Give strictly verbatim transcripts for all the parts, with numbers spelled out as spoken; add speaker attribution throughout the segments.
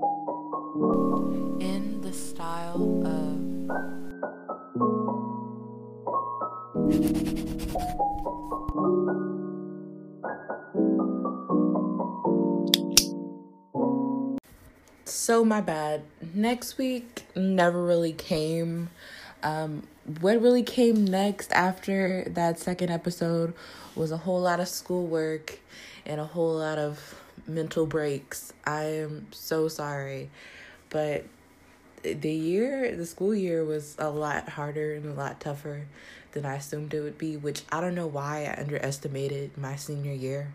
Speaker 1: in the style of so my bad. Next week never really came. Um, what really came next after that second episode was a whole lot of schoolwork and a whole lot of mental breaks. I am so sorry, but the year, the school year was a lot harder and a lot tougher than I assumed it would be, which I don't know why I underestimated my senior year.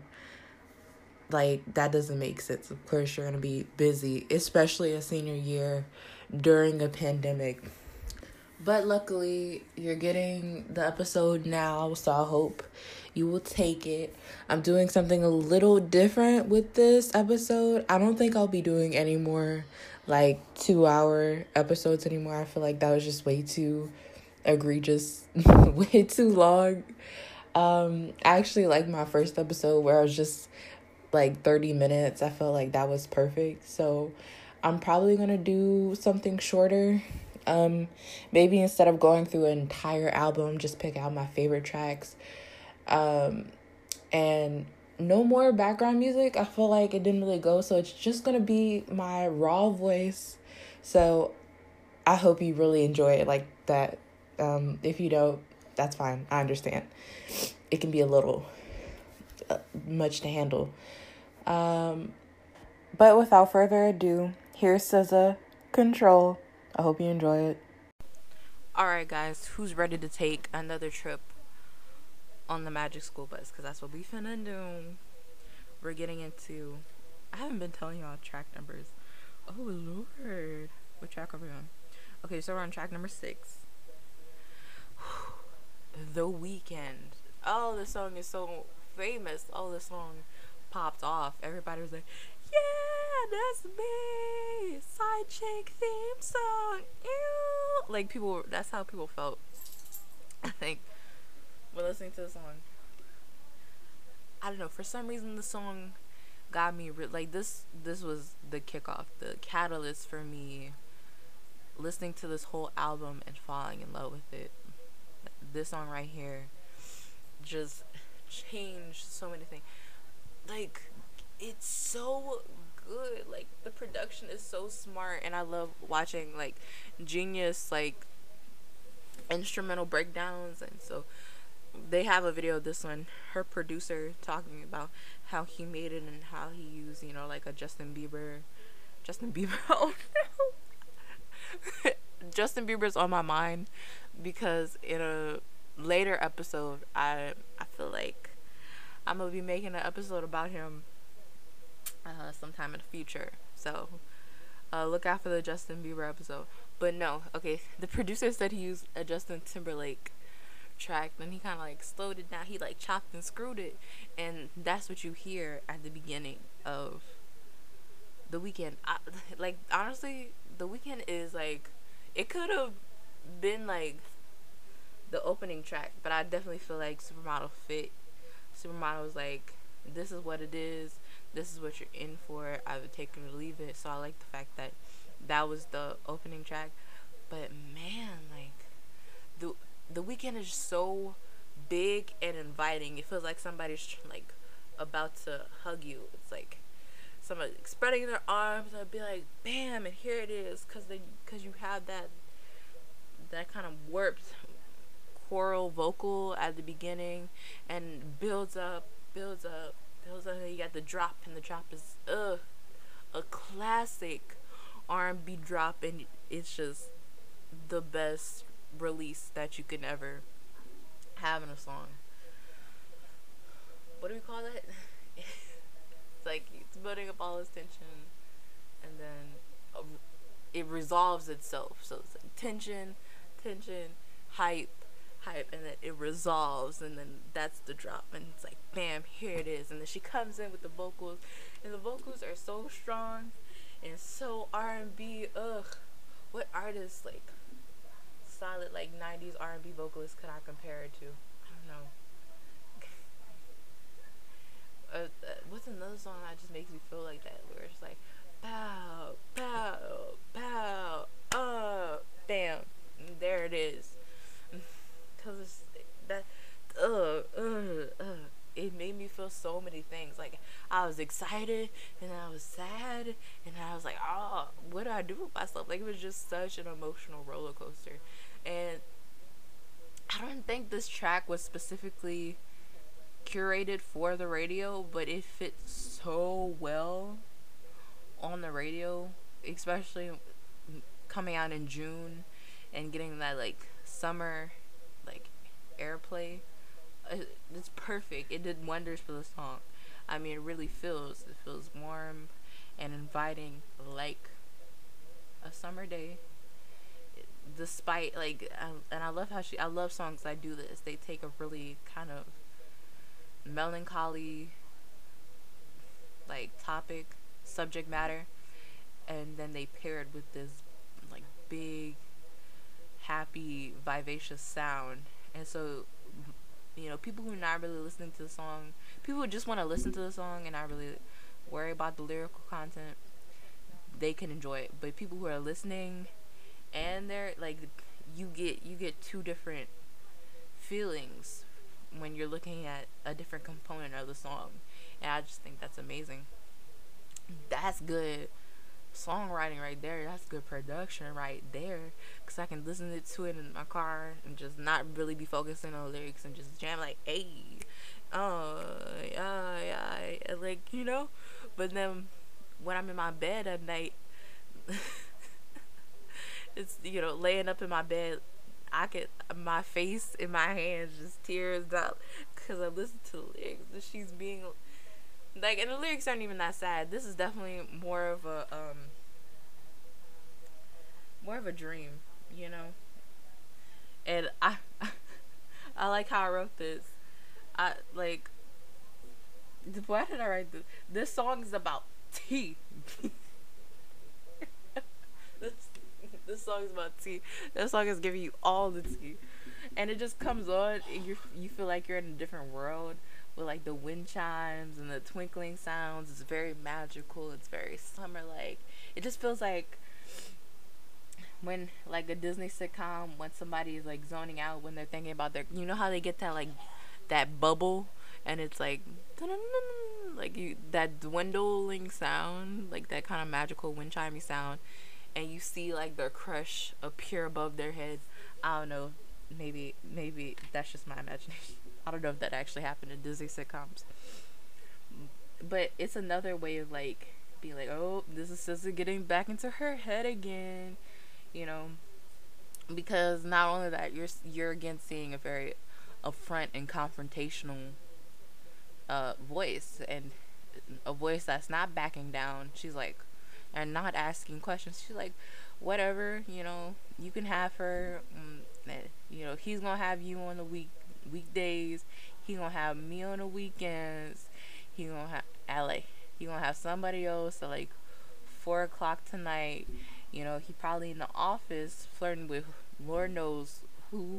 Speaker 1: Like, that doesn't make sense. Of course, you're going to be busy, especially a senior year during a pandemic. But luckily, you're getting the episode now, so I hope you will take it. I'm doing something a little different with this episode. I don't think I'll be doing any more, like, two-hour episodes anymore. I feel like that was just way too egregious, way too long. Um, I actually like my first episode where I was just like thirty minutes. I felt like that was perfect. So I'm probably gonna do something shorter. Um, maybe instead of going through an entire album, just pick out my favorite tracks. Um, and no more background music. I feel like it didn't really go, so it's just gonna be my raw voice. So I hope you really enjoy it like that. Um, if you don't, that's fine. I understand. It can be a little uh, much to handle. Um, but without further ado, here's S Z A, Control. I hope you enjoy it. Alright guys, who's ready to take another trip on the Magic School Bus? Because that's what we finna do. We're getting into... I haven't been telling y'all track numbers. Oh lord. What track are we on? Okay, so we're on track number six. The Weeknd. Oh, this song is so famous. Oh, this song popped off. Everybody was like, yeah, that's me, side chick theme song, ew. Like, people, that's how people felt, I think, when listening to the song. I don't know, for some reason the song got me re- like this this was the kickoff, the catalyst for me listening to this whole album and falling in love with it. This song right here just changed so many things. Like, it's so good. Like, the production is so smart, and I love watching like genius like instrumental breakdowns. And so they have a video of this one, her producer talking about how he made it and how he used, you know, like a Justin Bieber Justin Bieber oh no Justin Bieber's on my mind because in a later episode I I feel like I'm gonna be making an episode about him uh, sometime in the future. So uh, look out for the Justin Bieber episode. But no, okay, the producer said he used a Justin Timberlake track, then he kind of like slowed it down. He like chopped and screwed it, and that's what you hear at the beginning of The Weeknd. I, like, honestly, The Weeknd is like, it could have been like the opening track, but I definitely feel like Supermodel fit. Supermodel was like, this is what it is, this is what you're in for, I would take it or leave it. So I like the fact that that was the opening track. But man, like, the the Weeknd is so big and inviting. It feels like somebody's like about to hug you. It's like somebody spreading their arms and be like, bam, and here it is, because they because you have that that kind of warped choral vocal at the beginning, and builds up, builds up, builds up, and you got the drop, and the drop is ugh, a classic R and B drop, and it's just the best release that you can ever have in a song. What do we call it? It's like it's building up all this tension, and then uh, it resolves itself. So it's like tension, tension, hype, hype, and then it resolves, and then that's the drop, and it's like bam, here it is. And then she comes in with the vocals, and the vocals are so strong and so R and B. Ugh, what artist like solid like nineties R and B vocalist could I compare it to? I don't know. uh, uh, what's another song that just makes me feel like that, where it's like bow, bow, I was excited, and then I was sad, and then I was like, oh, what do I do with myself? Like, it was just such an emotional roller coaster. And I don't think this track was specifically curated for the radio, but it fits so well on the radio, especially coming out in June and getting that like summer like airplay. It's perfect. It did wonders for the song. I mean, it really feels it feels warm and inviting, like a summer day. Despite like, I, and I love how she. I love songs that do this. They take a really kind of melancholy like topic, subject matter, and then they pair it with this like big, happy, vivacious sound. And so, you know, people who are not really listening to the song, people who just want to listen to the song and not really worry about the lyrical content, they can enjoy it. But people who are listening and they're like, you get you get two different feelings when you're looking at a different component of the song, and I just think that's amazing. That's good songwriting right there. That's good production right there, because I can listen to it in my car and just not really be focusing on the lyrics and just jam like, hey, oh yeah, yeah, like, you know. But then when I'm in my bed at night, it's, you know, laying up in my bed, I could, my face in my hands, just tears out, because I listened to the lyrics and she's being like, and the lyrics aren't even that sad. This is definitely more of a um more of a dream, you know. And I I like how I wrote this. I like, why did I write this? This song is about tea. this this song is about tea. That song is giving you all the tea, and it just comes on, and you you feel like you're in a different world with like the wind chimes and the twinkling sounds. It's very magical. It's very summer like. It just feels like when like a Disney sitcom, when somebody is like zoning out when they're thinking about their, you know how they get that like that bubble, and it's like like you, that dwindling sound, like that kind of magical wind chimey sound, and you see like their crush appear above their head. I don't know, maybe maybe that's just my imagination. I don't know if that actually happened in Disney sitcoms, but it's another way of like being like, oh, this is Sissy getting back into her head again, you know, because not only that, you're you're again seeing a very upfront and confrontational uh voice, and a voice that's not backing down. She's like, and not asking questions. She's like, whatever, you know, you can have her. Um, you know, he's gonna have you on the week weekdays. He gonna have me on the weekends. He gonna have L A. He gonna have somebody else at like four o'clock tonight. You know, he probably in the office flirting with Lord knows who.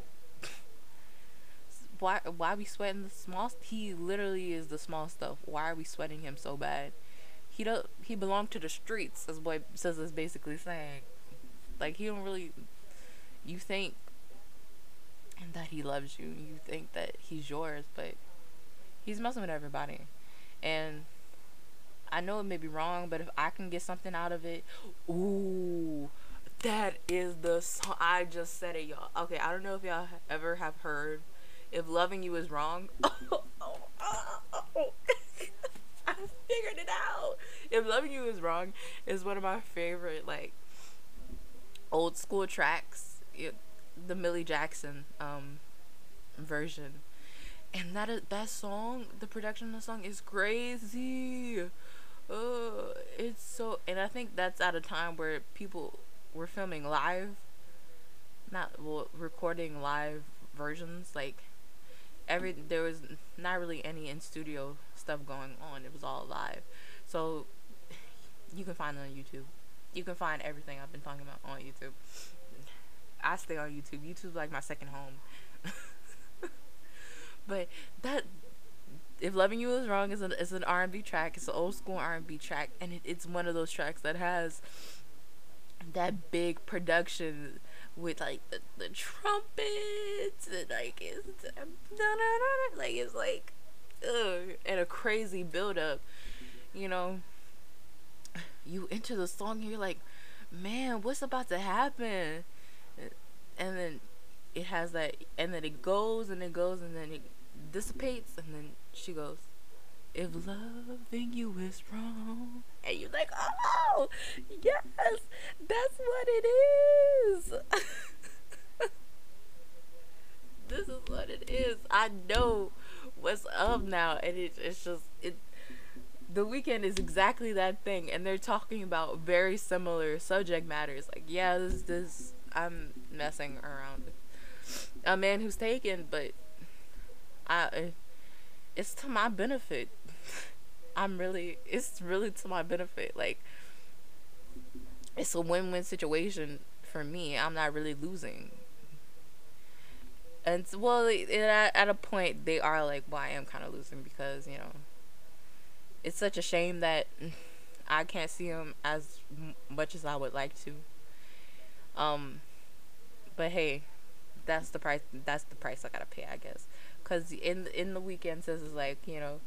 Speaker 1: Why? Why we sweating the small? He literally is the small stuff. Why are we sweating him so bad? He don't. He belonged to the streets, as boy says is basically saying. Like, he don't really. You think that he loves you. You think that he's yours, but he's messing with everybody. And I know it may be wrong, but if I can get something out of it, ooh, that is the song. I just said it, y'all. Okay, I don't know if y'all ever have heard "If Loving You Is Wrong." Oh, oh, oh, oh. I figured it out. "If Loving You Is Wrong" is one of my favorite, like, old school tracks. It, the Millie Jackson um version, and that is, that song, the production of the song is crazy. Uh, it's so, and I think that's at a time where people were filming live, not well, recording live versions. Like, every there was not really any in studio stuff going on. It was all live, so you can find it on YouTube. You can find everything I've been talking about on YouTube. I stay on YouTube. YouTube's like my second home. But that, "If Loving You Is Wrong" is an, is an R and B track. It's an old school R and B track, and it, it's one of those tracks that has that big production with like the, the trumpets, and like it's like it's like ugh, and a crazy build up. you know, you enter the song and you're like, man, what's about to happen? And then it has that, and then it goes and it goes and then it dissipates, and then she goes, if loving you is wrong, and you're like, oh yes, that's what it is. This is what it is. I know what's up now, and it, it's just it. The Weeknd is exactly that thing, and they're talking about very similar subject matters. Like, yeah, this this I'm messing around with a man who's taken, but I it's to my benefit. I'm really it's really to my benefit. Like, it's a win-win situation for me. I'm not really losing. And well, at, at a point they are like, well, I am kind of losing because, you know, it's such a shame that I can't see him as m- much as I would like to. Um, but hey, that's the price. That's the price I gotta pay, I guess. Cause in in the Weeknd says is like, you know,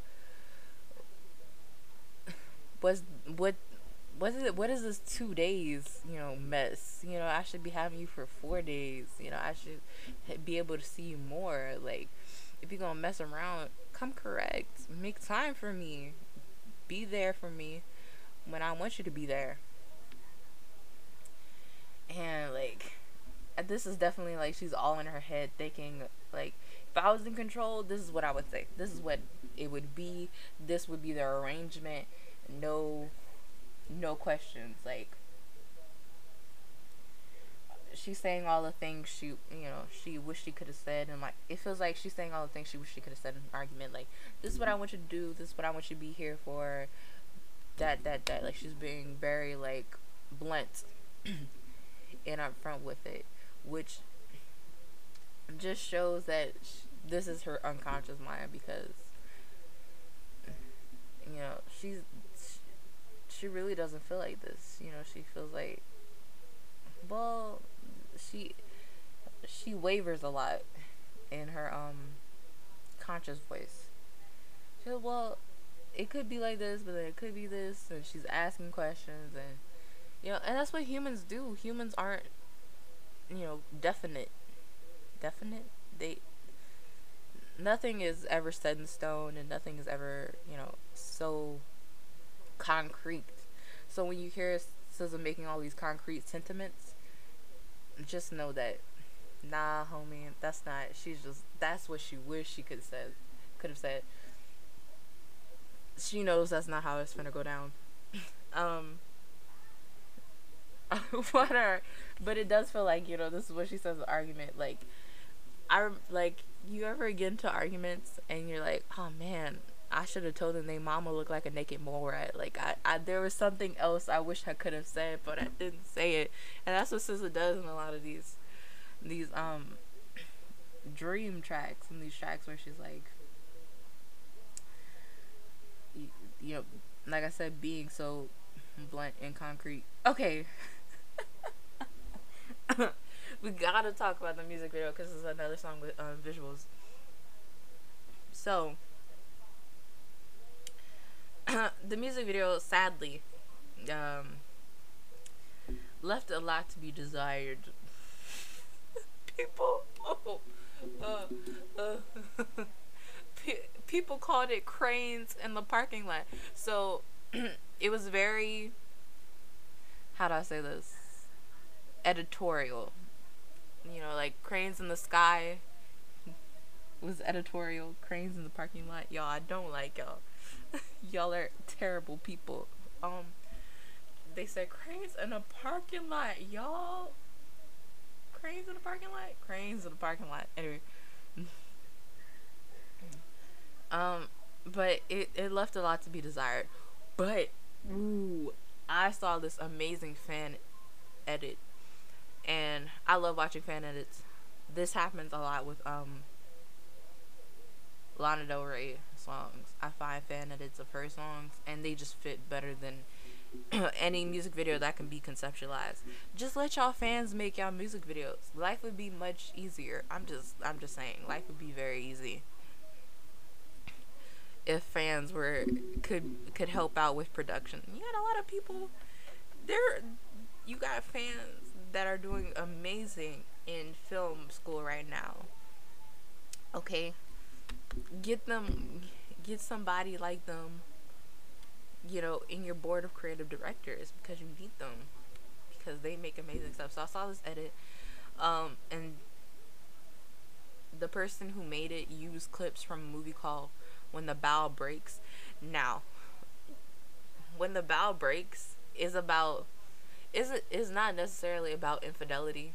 Speaker 1: what's what what is it? What is this two days? You know, mess. You know, I should be having you for four days. You know, I should be able to see you more. Like, if you're gonna mess around, come correct. Make time for me. Be there for me when I want you to be there. And like, this is definitely like she's all in her head thinking like, if I was in control, this is what I would say. This is what it would be. This would be the arrangement. No, no questions. Like, she's saying all the things she, you know, she wished she could have said, and like, it feels like she's saying all the things she wished she could have said in an argument. Like, this is what I want you to do. This is what I want you to be here for. That, that, that. Like, she's being very like blunt and upfront with it, which just shows that sh- this is her unconscious mind, because, you know, she's she really doesn't feel like this. You know, she feels like, well, she she wavers a lot in her um conscious voice. She goes, well, it could be like this, but then it could be this, and she's asking questions, and you know, and that's what humans do. Humans aren't, you know, definite. Definite. They Nothing is ever set in stone, and nothing is ever, you know, so concrete. So when you hear S Z A making all these concrete sentiments, just know that, nah, homie, that's not. She's just that's what she wished she could have said. Could have said. She knows that's not how it's gonna go down. um. Whatever. But it does feel like, you know, this is what she says in the argument. Like, I like, you ever get into arguments and you're like, oh man, I should have told them they mama looked like a naked mole rat. Like, I, I there was something else I wish I could have said, but I didn't say it. And that's what S Z A does in a lot of these these um dream tracks, and these tracks where she's like, you, you know, like I said, being so blunt and concrete. Okay. We gotta talk about the music video because it's another song with um, visuals. So, the music video, sadly, um, left a lot to be desired. People, oh, uh, uh, people called it cranes in the parking lot. So, it was very, how do I say this? Editorial. You know, like cranes in the sky was editorial. Cranes in the parking lot. Y'all, I don't like y'all. Y'all are terrible people. Um, they said cranes in a parking lot. Y'all, cranes in the parking lot. Cranes in the parking lot. Anyway, um, but it it left a lot to be desired. But ooh, I saw this amazing fan edit. And I love watching fan edits. This happens a lot with um Lana Del Rey songs. I find fan edits of her songs, and they just fit better than any music video that can be conceptualized. Just let y'all fans make y'all music videos. Life would be much easier. I'm just I'm just saying, life would be very easy. if fans were could could help out with production. You got a lot of people there. You got fans that are doing amazing in film school right now. Okay, get them, get somebody like them, you know, in your board of creative directors, because you need them, because they make amazing stuff. So I saw this edit, um, and the person who made it used clips from a movie called When the Bow Breaks. Now, When the Bow Breaks is about is it is not necessarily about infidelity.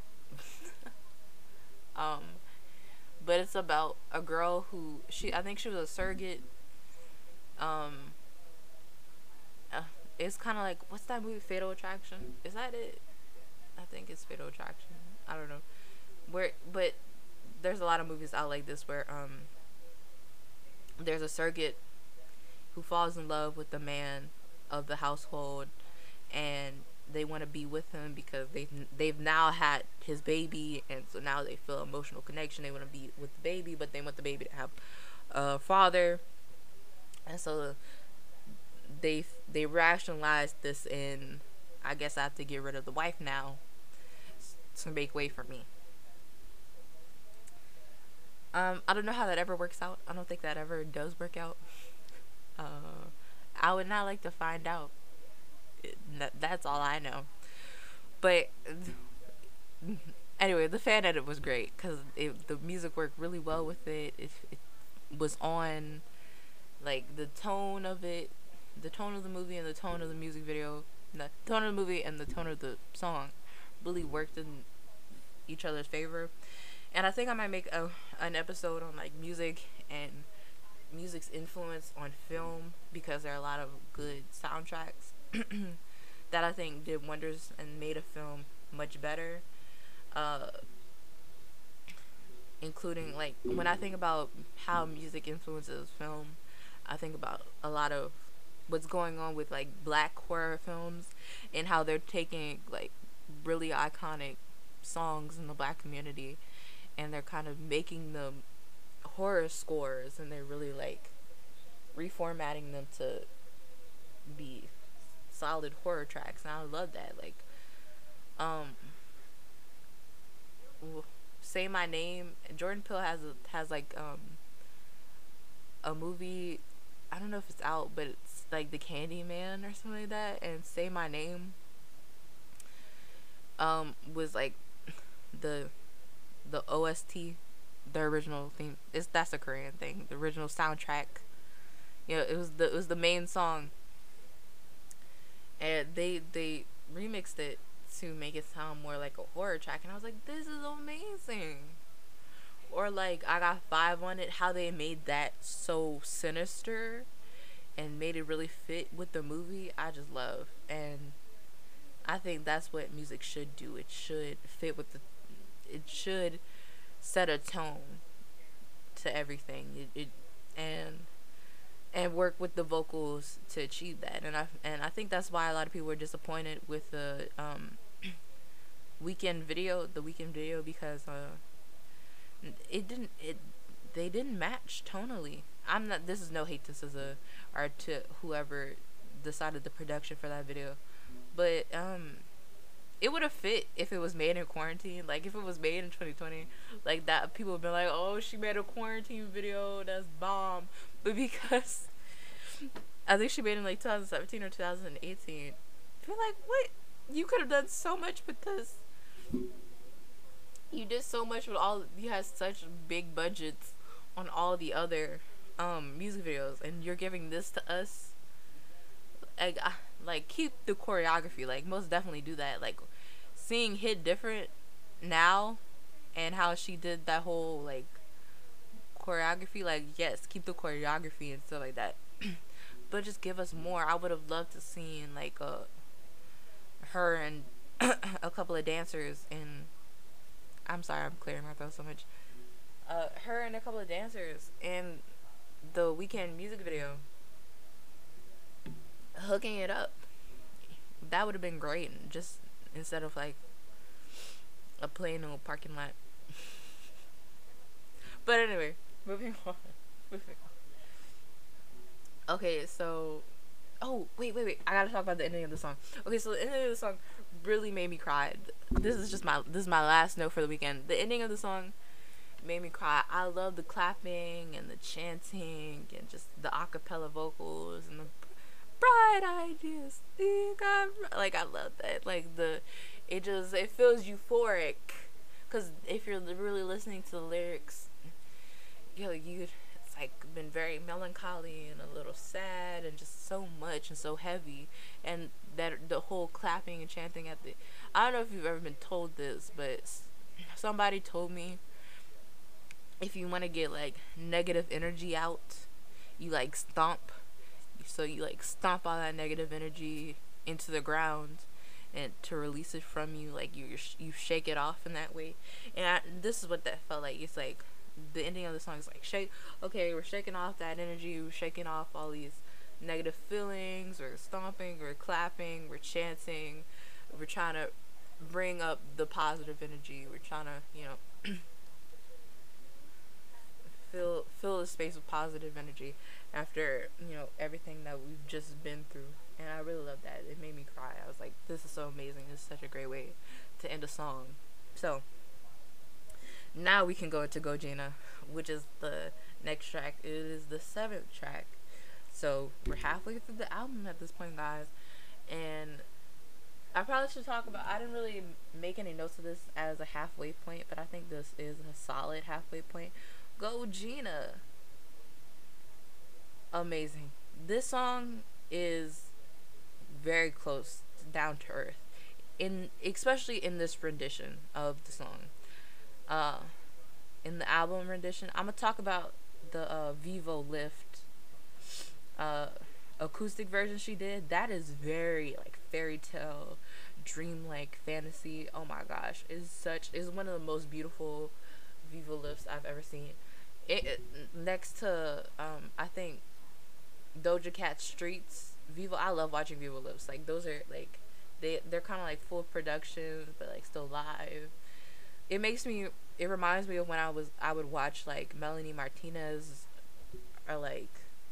Speaker 1: um but it's about a girl who she I think she was a surrogate. um uh, it's kind of like, what's that movie, Fatal Attraction? Is that it? I think it's Fatal Attraction. I don't know. Where but there's a lot of movies out like this where um there's a surrogate who falls in love with the man of the household, and they want to be with him because they've they've now had his baby, and so now they feel emotional connection. They want to be with the baby, but they want the baby to have a father, and so they they rationalize this in, I guess I have to get rid of the wife now to make way for me. Um, I don't know how that ever works out. I don't think that ever does work out. Uh, I would not like to find out. That, that's all I know. But anyway, the fan edit was great because the music worked really well with it. it. It was on, like, the tone of it, the tone of the movie and the tone of the music video, the tone of the movie and the tone of the song really worked in each other's favor. And I think I might make a, an episode on, like, music and music's influence on film, because there are a lot of good soundtracks that I think did wonders and made a film much better. Uh, including, like, when I think about how music influences film, I think about a lot of what's going on with, like, black horror films and how they're taking, like, really iconic songs in the black community, and they're kind of making them horror scores, and they're really, like, reformatting them to be solid horror tracks, and I love that. Like, um Say My Name, Jordan Peele has a, has like um a movie, I don't know if it's out, but it's like The Candyman or something like that, and Say My Name um was like the the O S T, the original theme. It's that's a Korean thing. The original soundtrack. You know, it was the it was the main song, and they they remixed it to make it sound more like a horror track, and I was like, this is amazing. Or like I Got Five on It, how they made that so sinister and made it really fit with the movie. I just love, and I think that's what music should do. It should fit with the. It should set a tone to everything. It, it and and work with the vocals to achieve that. And I and I think that's why a lot of people were disappointed with the um, Weeknd video, the Weeknd video, because uh, it didn't it they didn't match tonally. I'm not. This is no hate to S Z A or to whoever decided the production for that video, but um. It would have fit if it was made in quarantine. Like, if it was made in twenty twenty, like, that, people would be like, oh, she made a quarantine video, that's bomb. But because I think she made it in, like, twenty seventeen or twenty eighteen, I feel like, what? You could have done so much with this. You did so much with all, you had such big budgets on all the other um, music videos, and you're giving this to us? Like, uh, like, keep the choreography. Like, most definitely do that. Like, seeing Hit different now, and how she did that whole, like, choreography, like, yes, keep the choreography and stuff like that. But just give us more. I would have loved to seen, like, uh, her and a couple of dancers in, I'm sorry, I'm clearing my throat so much. Uh, her and a couple of dancers in the Weeknd music video, hooking it up. That would have been great. Just instead of, like, a plain old parking lot. But anyway, moving on. Moving Okay, so oh wait, wait, wait! I gotta talk about the ending of the song. Okay, so the ending of the song really made me cry. This is just my this is my last note for the weekend. The ending of the song made me cry. I love the clapping and the chanting and just the acapella vocals and the bright ideas. Like I love that. Like the, it just it feels euphoric. Cause if you're really listening to the lyrics, you know, you it's like been very melancholy and a little sad and just so much and so heavy, and that the whole clapping and chanting at the, I don't know if you've ever been told this, but somebody told me if you want to get like negative energy out, you like stomp. So you like stomp all that negative energy into the ground, and to release it from you, like you you shake it off in that way. And I, this is what that felt like. It's like the ending of the song is like shake. Okay, we're shaking off that energy. We're shaking off all these negative feelings. We're stomping. We're clapping. We're chanting. We're trying to bring up the positive energy. We're trying to, you know, fill fill the space with positive energy after, you know, everything that we've just been through. And I really love that. It made me cry. I was like, this is so amazing. This is such a great way to end a song. So now we can go into Go Gina, which is the next track. It is the seventh track. So we're halfway through the album at this point, guys. And I probably should talk about, I didn't really make any notes of this as a halfway point, but I think this is a solid halfway point. Go Gina. Amazing. This song is very close, down to earth, in especially in this rendition of the song. Uh, in the album rendition, I'm gonna talk about the uh, Vivo Lift uh, acoustic version she did. That is very like fairy tale, dreamlike fantasy. Oh my gosh, is such is one of the most beautiful Vivo Lifts I've ever seen. It, it next to um, I think Doja Cat Streets, Vivo. I love watching Vivo Lips. Like those are like they they're kind of like full production, but like still live. It makes me. It reminds me of when I was I would watch like Melanie Martinez or like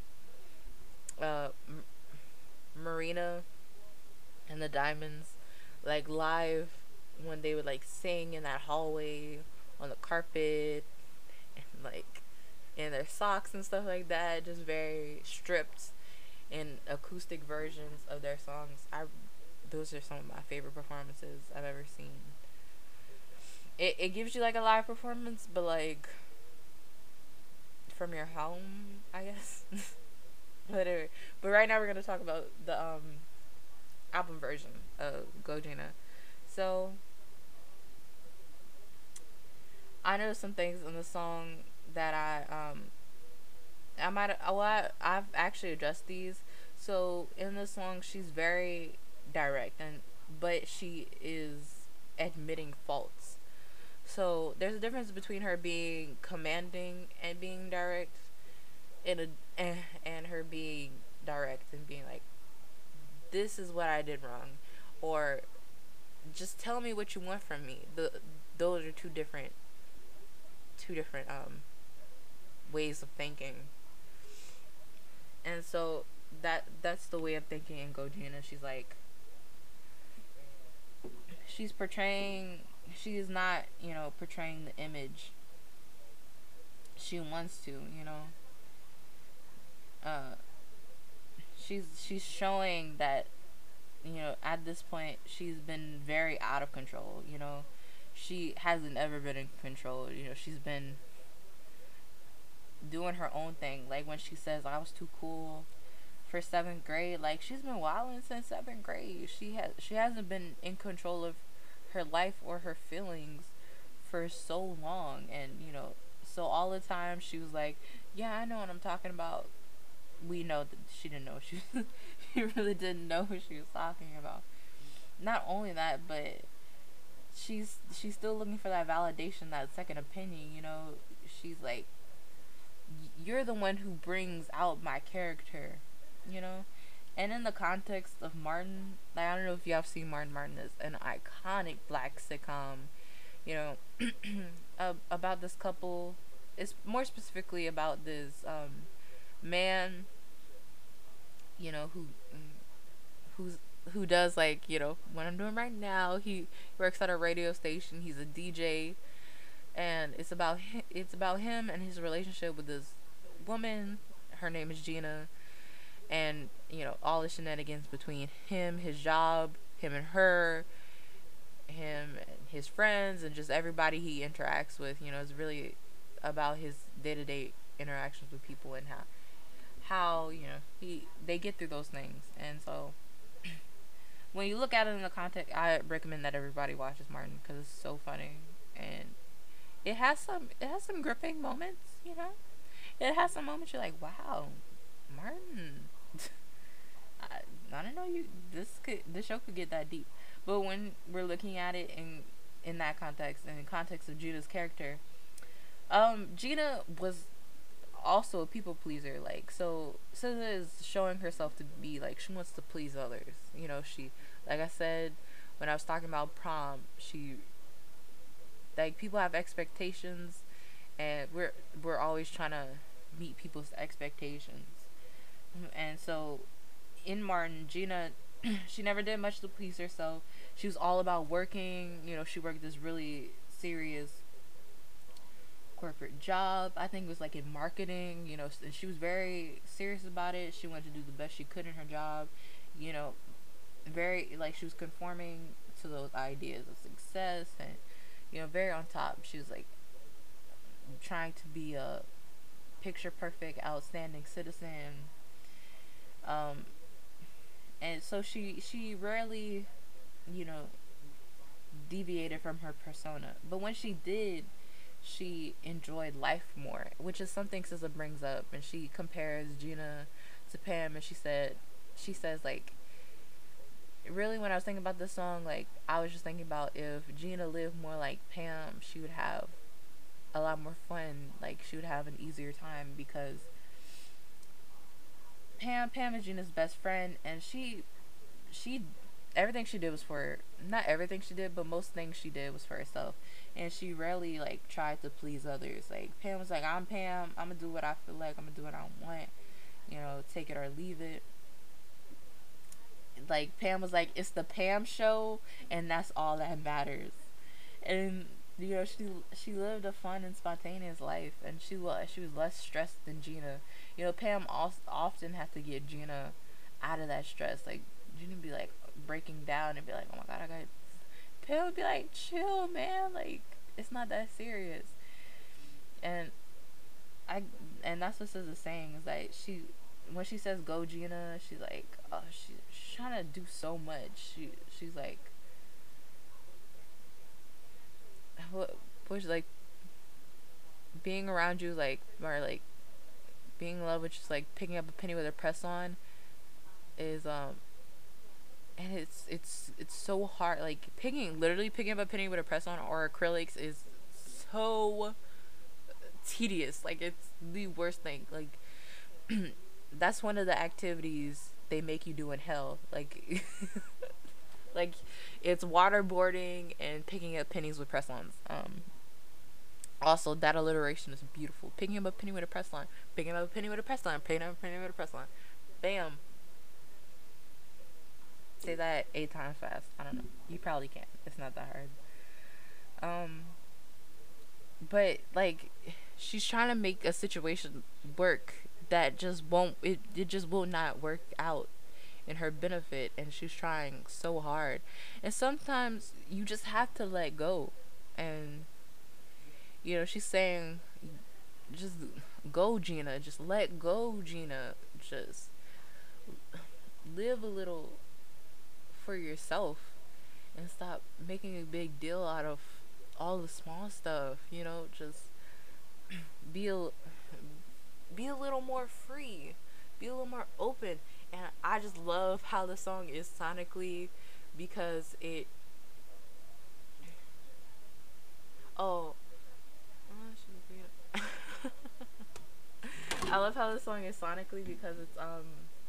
Speaker 1: uh M- Marina and the Diamonds, like live when they would like sing in that hallway on the carpet and like in their socks and stuff like that, just very stripped in acoustic versions of their songs. I those are some of my favorite performances I've ever seen. It it gives you like a live performance, but like from your home, I guess. but anyway, but right now we're gonna talk about the um album version of Go Gina. So I know some things in the song that I um I might well I, I've actually addressed these. So in the song she's very direct, and but she is admitting faults. So there's a difference between her being commanding and being direct, and a and, and her being direct and being like, this is what I did wrong, or just tell me what you want from me. The those are two different two different um ways of thinking. And so that that's the way of thinking in Go Gina. She's like she's portraying she is not, you know, portraying the image she wants to, you know. Uh she's she's showing that, you know, at this point she's been very out of control, you know. She hasn't ever been in control, you know. She's been doing her own thing. Like when she says I was too cool for seventh grade, like she's been wilding since seventh grade. She has she hasn't been in control of her life or her feelings for so long, and you know, so all the time she was like, yeah, I know what I'm talking about. We know that she didn't know what she she really didn't know what she was talking about. Not only that, but she's she's still looking for that validation, that second opinion, you know. She's like, you're the one who brings out my character, you know. And in the context of Martin, like I don't know if you have seen Martin. Martin is an iconic black sitcom, you know, uh, about this couple. It's more specifically about this um, man you know, who who's who does like, you know, what I'm doing right now. He works at a radio station. He's a D J, and it's about hi- it's about him and his relationship with this woman. Her name is Gina, and you know all the shenanigans between him, his job, him and her, him and his friends, and just everybody he interacts with. You know, it's really about his day to day interactions with people and how how you know he they get through those things. And so when you look at it in the context, I recommend that everybody watches Martin because it's so funny, and it has some it has some gripping moments. You know, it has some moments you're like, wow, Martin. I, I don't know you this could this show could get that deep. But when we're looking at it in in that context, in the context of Gina's character, um, Gina was also a people pleaser. Like, so S Z A is showing herself to be like she wants to please others. You know, she, like I said when I was talking about prom, she, like, people have expectations, and we're we're always trying to meet people's expectations. And so in Martin, Gina, she never did much to please herself. She was all about working. You know, she worked this really serious corporate job. I think it was like in marketing. You know, and she was very serious about it. She wanted to do the best she could in her job. You know, very like she was conforming to those ideas of success, and you know, very on top. She was like trying to be a picture perfect, outstanding citizen. Um, and so she she rarely, you know, deviated from her persona. But when she did, she enjoyed life more, which is something S Z A brings up, and she compares Gina to Pam, and she said, she says like, really when I was thinking about this song, like I was just thinking about if Gina lived more like Pam, she would have a lot more fun. Like she would have an easier time because Pam Pam is Gina's best friend, and she she everything she did was for, not everything she did, but most things she did was for herself, and she rarely like tried to please others. Like Pam was like, I'm Pam, I'm gonna do what I feel like, I'm gonna do what I want, you know, take it or leave it. Like Pam was like, it's the Pam show, and that's all that matters. And you know, she she lived a fun and spontaneous life, and she was she was less stressed than Gina. You know, Pam also often had to get Gina out of that stress. Like Gina would be like breaking down and be like, oh my god, I got. Pam would be like, chill, man. Like it's not that serious. And I and that's what S Z A is saying is like she when she says go Gina, she's like, oh, she, she's trying to do so much. She she's like, what was like being around you, like, or like being in love with just like picking up a penny with a press on is um and it's it's it's so hard. Like picking literally picking up a penny with a press on or acrylics is so tedious. Like it's the worst thing. Like that's one of the activities they make you do in hell. Like like it's waterboarding and picking up pennies with press-ons. Um also that alliteration is beautiful. Picking up a penny with a press on, picking up a penny with a press on, picking up a penny with a press on. Bam. Say that eight times fast. I don't know. You probably can. It's not that hard. Um but like she's trying to make a situation work that just won't it, it just will not work out in her benefit, and she's trying so hard, and sometimes you just have to let go. And you know she's saying, just go Gina, just let go Gina, just live a little for yourself and stop making a big deal out of all the small stuff. You know, just be a, be a little more free, be a little more open. And I just love how the song is sonically, because it oh I love how the song is sonically because it's um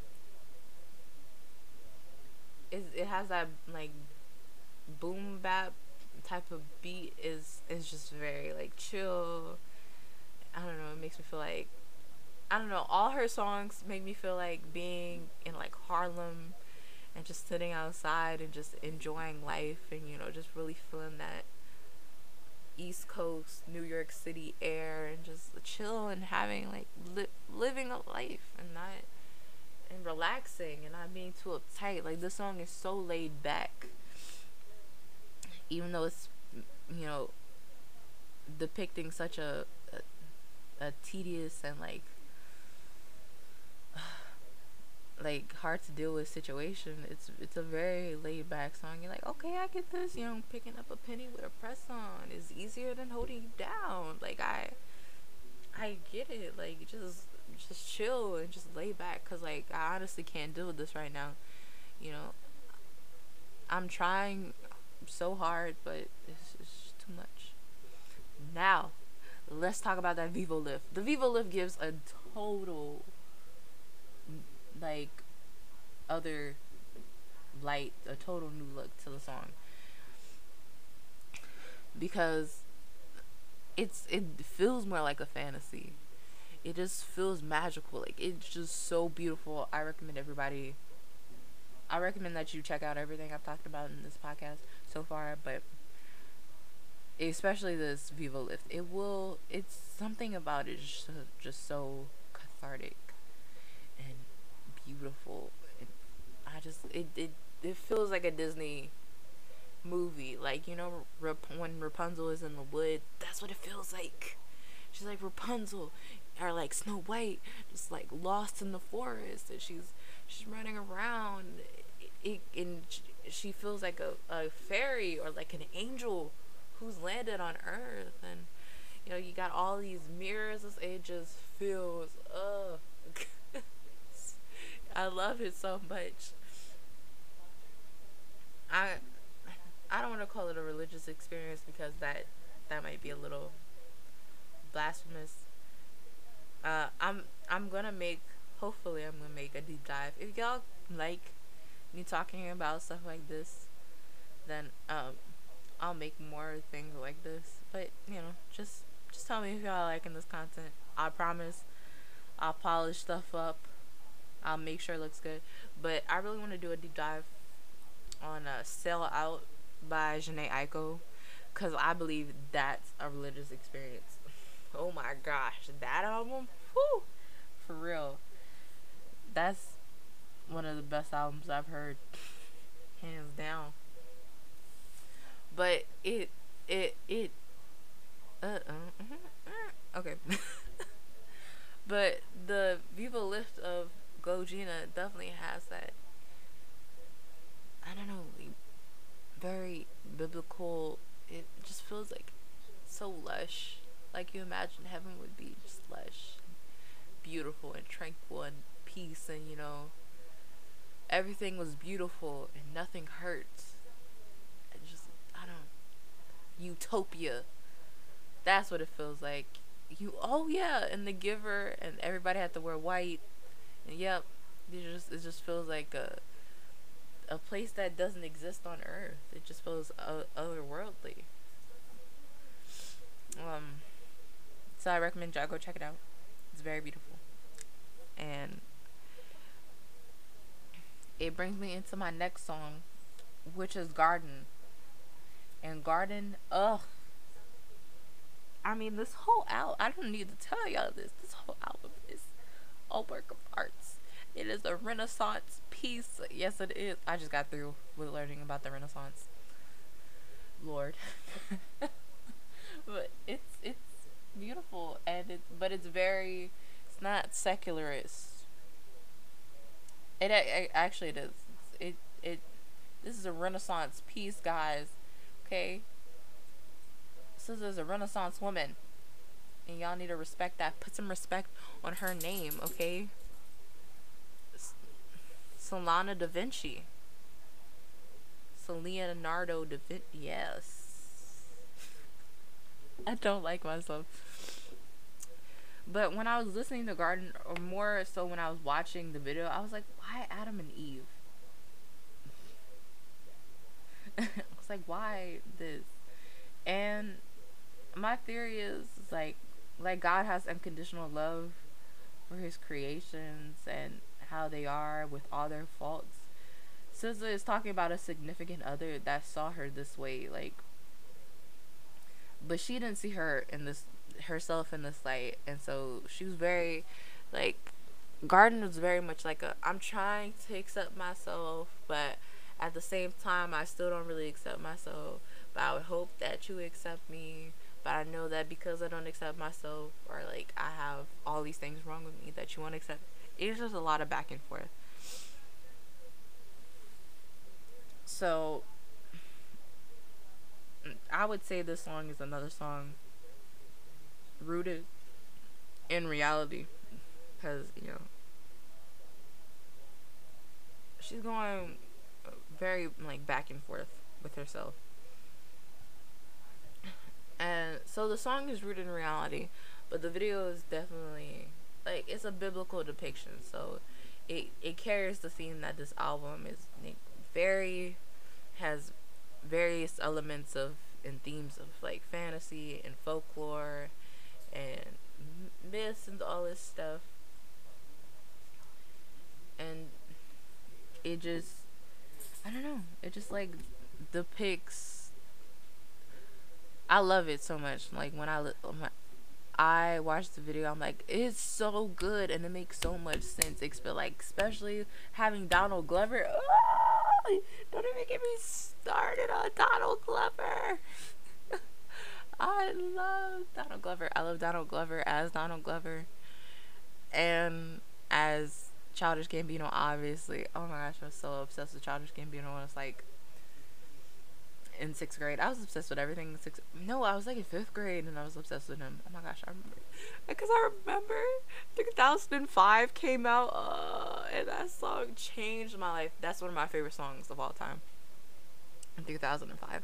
Speaker 1: it, it has that like boom bap type of beat, is is just very like chill. I don't know, it makes me feel like I don't know, all her songs make me feel like being in like Harlem and just sitting outside and just enjoying life, and you know, just really feeling that East Coast New York City air, and just chill and having like li- living a life and not and relaxing and not being too uptight. Like this song is so laid back, even though it's, you know, depicting such a a, a tedious and like like hard to deal with situation. It's it's a very laid back song. You're like, okay, I get this. You know, picking up a penny with a press on is easier than holding you down. Like I I get it. Like just just chill and just lay back. Cause like I honestly can't deal with this right now. You know, I'm trying so hard, but it's, it's just too much. Now, let's talk about that Vivo Lift. The Vivo Lift gives a total like other light, a total new look to the song, because it's it feels more like a fantasy. It just feels magical. Like it's just so beautiful. I recommend everybody. I recommend that you check out everything I've talked about in this podcast so far, but especially this Vivo Lift. It will. It's something about it just just so cathartic and beautiful. And I just it it it feels like a Disney movie. Like, you know, Rap- when Rapunzel is in the wood, that's what it feels like. She's like Rapunzel, or like Snow White, just like lost in the forest, and she's she's running around. It, it, and she feels like a, a fairy or like an angel who's landed on Earth, and you know, you got all these mirrors. It just feels, ugh. I love it so much. I I don't want to call it a religious experience because that that might be a little blasphemous. Uh, I'm I'm gonna make hopefully I'm gonna make a deep dive. If y'all like me talking about stuff like this, then um I'll make more things like this. But you know, just just tell me if y'all liking this content. I promise I'll polish stuff up. I'll make sure it looks good. But I really want to do a deep dive on uh, "Sell Out" by Jhené Aiko, because I believe that's a religious experience. Oh my gosh, that album, whew, for real. That's one of the best albums I've heard, hands down. But it, it, it, uh, uh, uh okay. But the Viva Lift of Gogina definitely has that, I don't know, like, very biblical. It just feels like so lush. Like you imagine heaven would be just lush, beautiful and tranquil and peace, and you know, everything was beautiful and nothing hurts. And just, I don't, utopia. That's what it feels like. You, oh yeah, and the giver, and everybody had to wear white. And yep, it just it just feels like a a place that doesn't exist on Earth. It just feels o- otherworldly. Um, so I recommend y'all go check it out. It's very beautiful, and it brings me into my next song, which is Garden. And Garden, ugh. I mean, this whole album, I don't need to tell y'all this. This whole album is a work of arts. It is a Renaissance piece. Yes, it is. I just got through with learning about the Renaissance. Lord. But it's it's beautiful, and it but it's very, it's not secularist. It, it actually it is. It it this is a Renaissance piece, guys. Okay, this is a Renaissance woman, and y'all need to respect that. Put some respect on her name, okay? Solana da Vinci. Leonardo da Vinci. Yes. I don't like myself. But when I was listening to Garden, or more so when I was watching the video, I was like, why Adam and Eve? I was like, why this? And my theory is, like, like God has unconditional love for his creations and how they are with all their faults. S Z A is talking about a significant other that saw her this way, like, but she didn't see her in this herself in this light, and so she was very, like, Garden was very much like a I'm trying to accept myself, but at the same time I still don't really accept myself. But I would hope that you accept me. But I know that because I don't accept myself, or like I have all these things wrong with me, that you won't accept. It's just a lot of back and forth. So I would say this song is another song rooted in reality, because you know she's going very like back and forth with herself. And so the song is rooted in reality, but the video is definitely like it's a biblical depiction. So it it carries the theme that this album is like, very has various elements of and themes of like fantasy and folklore and myths and all this stuff. And it just I don't know. It just like depicts. I love it so much. Like when I when I watched the video, I'm like, it's so good and it makes so much sense. But like, especially having Donald Glover. Oh, don't even get me started on Donald Glover. I love Donald Glover. I love Donald Glover as Donald Glover, and as Childish Gambino. Obviously, oh my gosh, I was so obsessed with Childish Gambino when I was like in sixth grade. I was obsessed with everything in sixth. No, I was like in fifth grade, and I was obsessed with him. Oh my gosh, I remember because I remember two thousand five came out, uh, and that song changed my life. That's one of my favorite songs of all time. In two thousand five,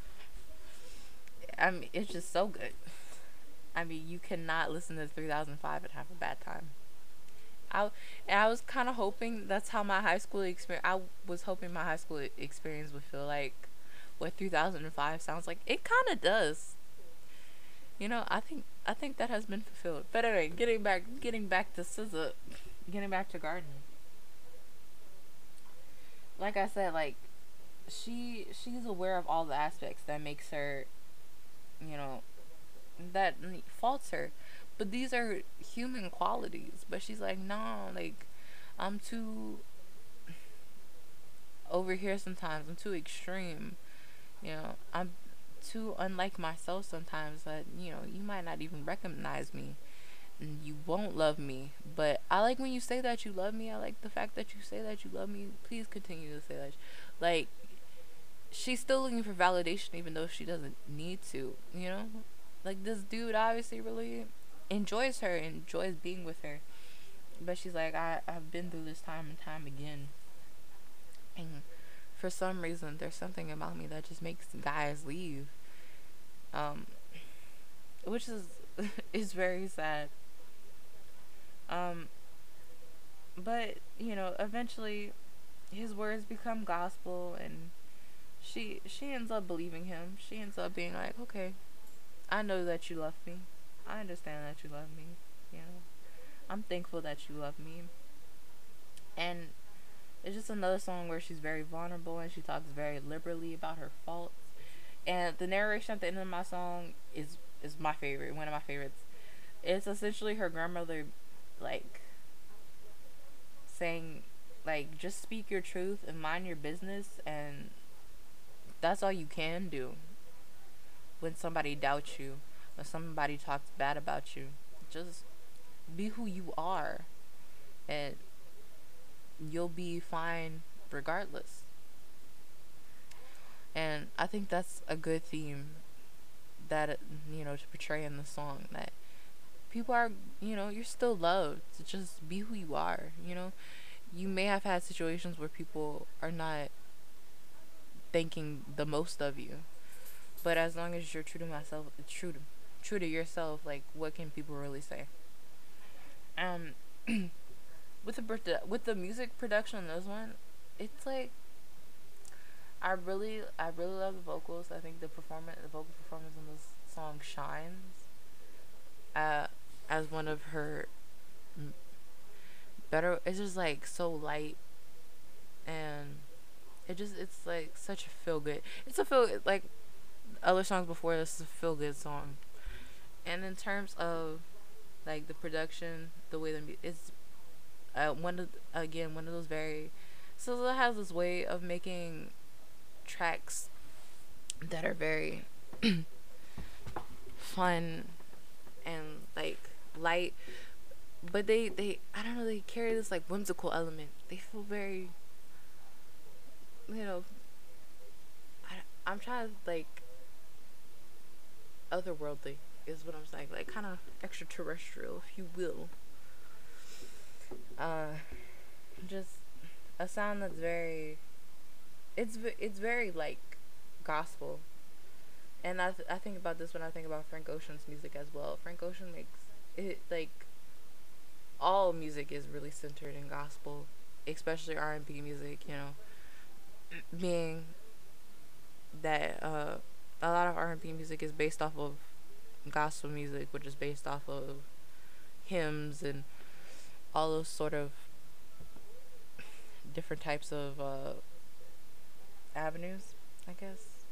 Speaker 1: I mean, it's just so good. I mean, you cannot listen to three thousand five and have a bad time. I and I was kind of hoping that's how my high school experience. I was hoping my high school experience would feel like what two thousand five sounds like. It kind of does. You know, I think I think that has been fulfilled. But anyway, getting back getting back to S Z A, getting back to Garden. Like I said, like she she's aware of all the aspects that makes her, you know, that faults her. But these are human qualities. But she's like, no, like I'm too over here sometimes. I'm too extreme. You know, I'm too unlike myself sometimes that, you know, you might not even recognize me and you won't love me. But I like when you say that you love me. I like the fact that you say that you love me. Please continue to say that. Like, she's still looking for validation even though she doesn't need to, you know? Like, this dude obviously really enjoys her, enjoys being with her. But she's like, I, I've been through this time and time again. And for some reason, there's something about me that just makes guys leave. Um, which is is very sad. Um, but you know, eventually, his words become gospel, and she she ends up believing him. She ends up being like, okay, I know that you love me. I understand that you love me. You know, I'm thankful that you love me. And it's just another song where she's very vulnerable and she talks very liberally about her faults. And the narration at the end of my song is is my favorite, one of my favorites. It's essentially her grandmother, like, saying, like, just speak your truth and mind your business, and that's all you can do when somebody doubts you, when somebody talks bad about you. Just be who you are, and you'll be fine regardless. And I think that's a good theme that, you know, to portray in the song, that people are, you know, you're still loved. To just be who you are, you know. You may have had situations where people are not thinking the most of you, but as long as you're true to myself, true to true to yourself, like, what can people really say? Um with the produ- with the music production on this one, it's like I really I really love the vocals. I think the performance the vocal performance on this song shines uh, as one of her better. It's just like so light, and it just it's like such a feel good. It's a feel like other songs before this is a feel good song. And in terms of like the production, the way the mu- it's uh, one of again one of those very S Z A has this way of making tracks that are very fun and like light, but they they I don't know, they carry this like whimsical element. They feel very, you know, I, I'm trying to like otherworldly is what I'm saying, like kind of extraterrestrial, if you will. Uh, just a sound that's very, it's it's very like gospel, and I th- I think about this when I think about Frank Ocean's music as well. Frank Ocean makes it like all music is really centered in gospel, especially R and B music. You know, being that uh, a lot of R and B music is based off of gospel music, which is based off of hymns and all those sort of different types of uh, avenues, I guess.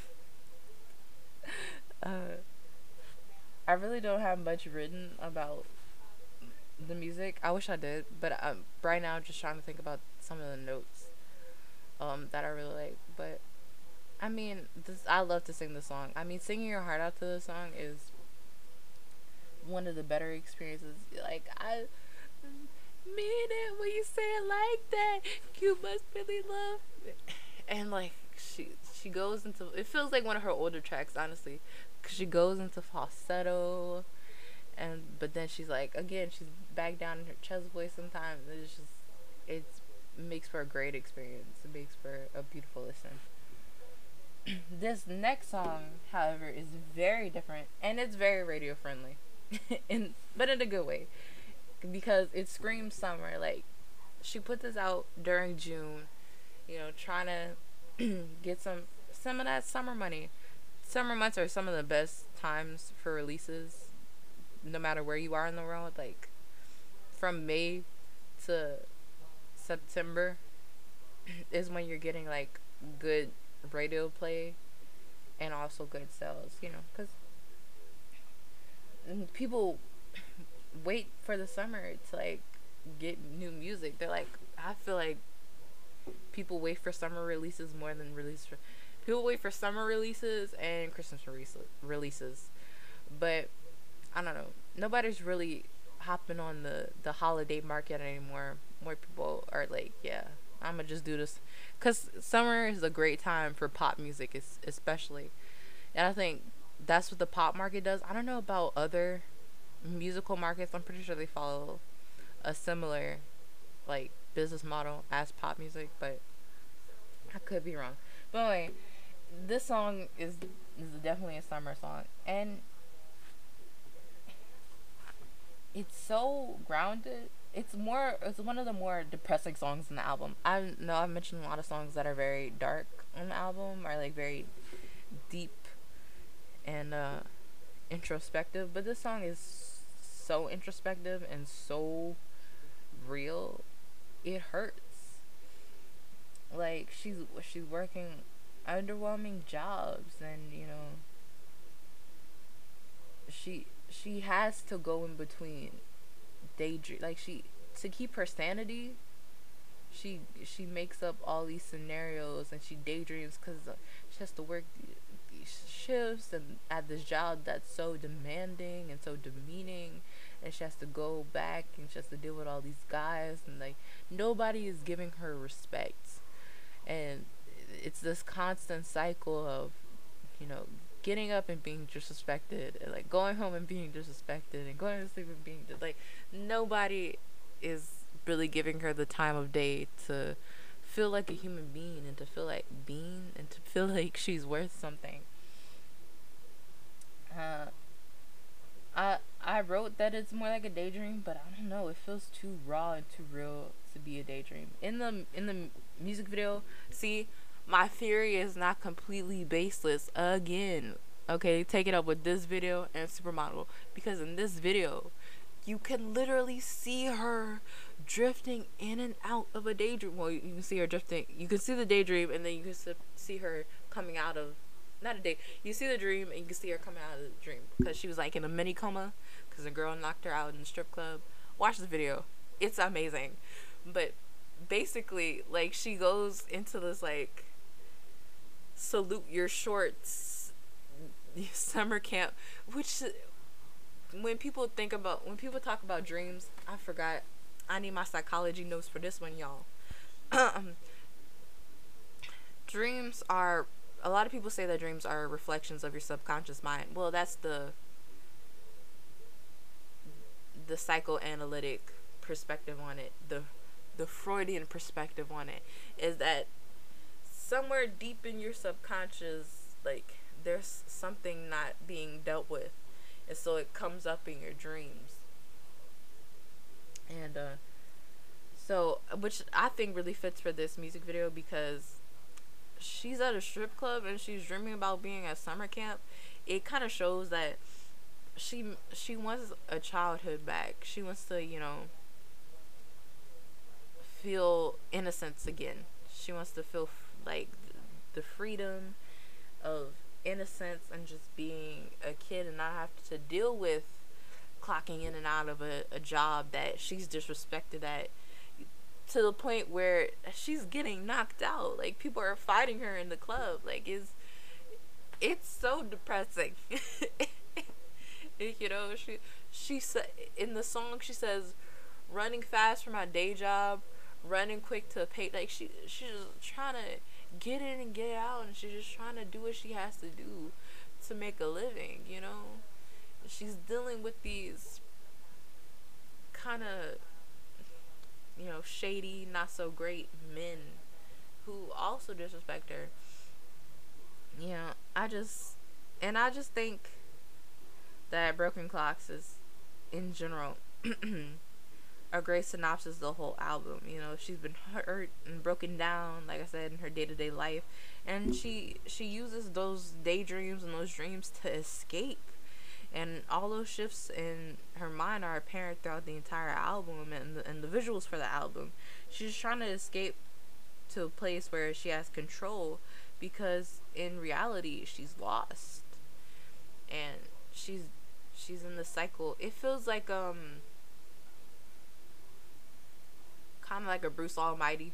Speaker 1: uh, I really don't have much written about the music. I wish I did, but um, right now I'm just trying to think about some of the notes um, that I really like. But I mean, this I love to sing the song. I mean, singing your heart out to the song is one of the better experiences. Like I mean it when you say it like that. You must really love me. And like she she goes into, it feels like one of her older tracks, honestly, cause she goes into falsetto, and but then she's like again she's back down in her chest voice sometimes. It's just it's makes for a great experience. It makes for a beautiful listen. This next song, however, is very different and it's very radio friendly, in but in a good way, because it screams summer. Like she put this out during June, you know, trying to get some some of that summer money. Summer months are some of the best times for releases, no matter where you are in the world. Like from May to September is when you're getting like good radio play and also good sales. You know, because people wait for the summer to like get new music. They're like, I feel like people wait for summer releases more than release for people wait for summer releases and Christmas releases. But I don't know. Nobody's really hopping on the the holiday market anymore. More people are like, yeah, I'm gonna just do this, cause summer is a great time for pop music, is especially, and I think that's what the pop market does. I don't know about other musical markets. I'm pretty sure they follow a similar like business model as pop music, but I could be wrong. But anyway, this song is is definitely a summer song, and it's so grounded. It's more. It's one of the more depressing songs in the album. I know I've mentioned a lot of songs that are very dark on the album, or like very deep and uh, introspective. But this song is so introspective and so real. It hurts. Like she's she's working underwhelming jobs, and you know she she has to go in between daydream, like she to keep her sanity. She she makes up all these scenarios and she daydreams because uh, she has to work these shifts and at this job that's so demanding and so demeaning, and she has to go back and she has to deal with all these guys, and like nobody is giving her respect, and it's this constant cycle of, you know, getting up and being disrespected, and like going home and being disrespected, and going to sleep and being dis- like nobody is really giving her the time of day to feel like a human being and to feel like being and to feel like she's worth something. Uh, I I wrote that it's more like a daydream, but I don't know. It feels too raw and too real to be a daydream. In the in the music video, see, my theory is not completely baseless again. Okay, take it up with this video and Supermodel, because in this video, you can literally see her drifting in and out of a daydream. Well, you can see her drifting. You can see the daydream, and then you can see her coming out of, not a day. You see the dream, and you can see her coming out of the dream because she was like in a mini coma because the girl knocked her out in the strip club. Watch this video. It's amazing. But basically, like, she goes into this like salute your shorts summer camp, which when people think about when people talk about dreams, I forgot. I need my psychology notes for this one, y'all. Dreams are, a lot of people say that dreams are reflections of your subconscious mind. Well, that's the the psychoanalytic perspective on it. The the Freudian perspective on it is that somewhere deep in your subconscious, like, there's something not being dealt with, and so it comes up in your dreams. And uh so, which I think really fits for this music video, because she's at a strip club and she's dreaming about being at summer camp. It kind of shows that she she wants a childhood back. She wants to, you know, feel innocence again. She wants to feel f- like the freedom of innocence and just being a kid and not have to deal with clocking in and out of a, a job that she's disrespected at, to the point where she's getting knocked out. Like, people are fighting her in the club. Like, it's it's so depressing. You know, she she said in the song, she says, running fast for my day job, running quick to pay. Like, she she's trying to get in and get out, and she's just trying to do what she has to do to make a living, you know. She's dealing with these kind of, you know, shady, not so great men who also disrespect her. You know, I just, and I just think that Broken Clocks is, in general, a great synopsis of the whole album. You know, she's been hurt and broken down, like I said, in her day-to-day life, and she she uses those daydreams and those dreams to escape. And all those shifts in her mind are apparent throughout the entire album, and the, and the visuals for the album. She's trying to escape to a place where she has control, because in reality she's lost, and she's she's in the cycle. It feels like um kind of like a Bruce Almighty.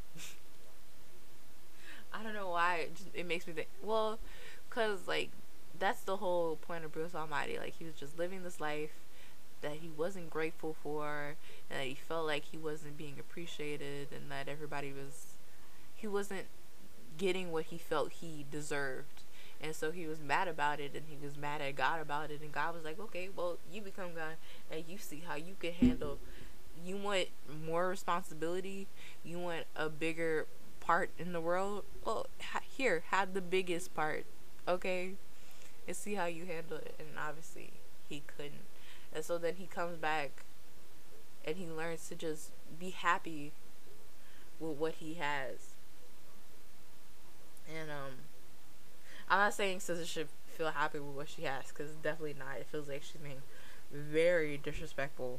Speaker 1: I don't know why it, just, it makes me think, well, cause like that's the whole point of Bruce Almighty. Like, he was just living this life that he wasn't grateful for, and that he felt like he wasn't being appreciated, and that everybody was, he wasn't getting what he felt he deserved. And so he was mad about it, and he was mad at God about it, and God was like, okay, well, you become God, and you see how you can handle, you want more responsibility, you want a bigger part in the world, well, ha- here, have the biggest part, okay, and see how you handle it. And obviously he couldn't, and so then he comes back and he learns to just be happy with what he has. And um I'm not saying SZA should feel happy with what she has, because it's definitely not. It feels like she's being very disrespectful.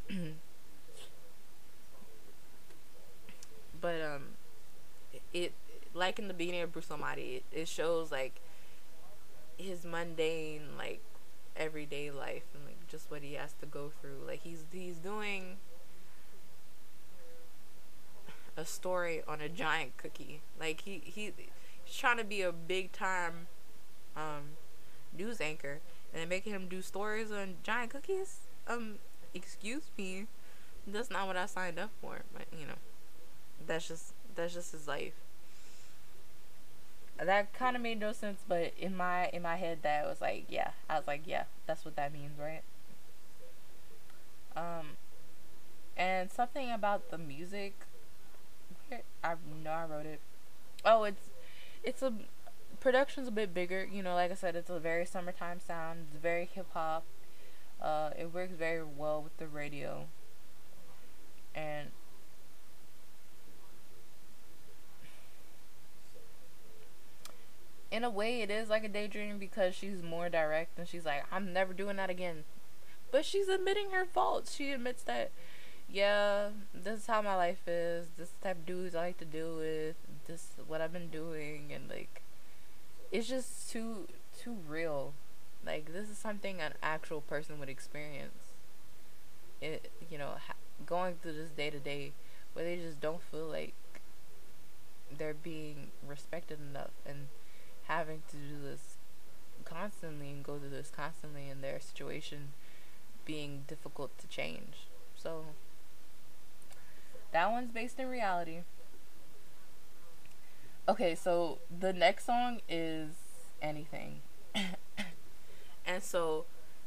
Speaker 1: But um it, like in the beginning of Bruce Almighty, it, it shows like his mundane, like, everyday life, and like just what he has to go through. Like, he's he's doing a story on a giant cookie. Like, he, he he's trying to be a big time um news anchor, and they're making him do stories on giant cookies. Um excuse me, that's not what I signed up for. But you know, that's just that's just his life. That kind of made no sense, but in my in my head, that was like, yeah, I was like, yeah, that's what that means, right? Um, and something about the music, I know I wrote it. Oh, it's it's a production's a bit bigger, you know. Like I said, it's a very summertime sound. It's very hip hop. Uh, it works very well with the radio, and in a way it is like a daydream, because she's more direct and she's like, I'm never doing that again. But she's admitting her faults. She admits that, yeah, this is how my life is. This is the type of dudes I like to deal with. This is what I've been doing, and like, it's just too too real. Like, this is something an actual person would experience. It, you know, ha- going through this day to day, where they just don't feel like they're being respected enough, and having to do this constantly and go through this constantly, in their situation being difficult to change. So that one's based in reality. Okay, so the next song is Anything. And so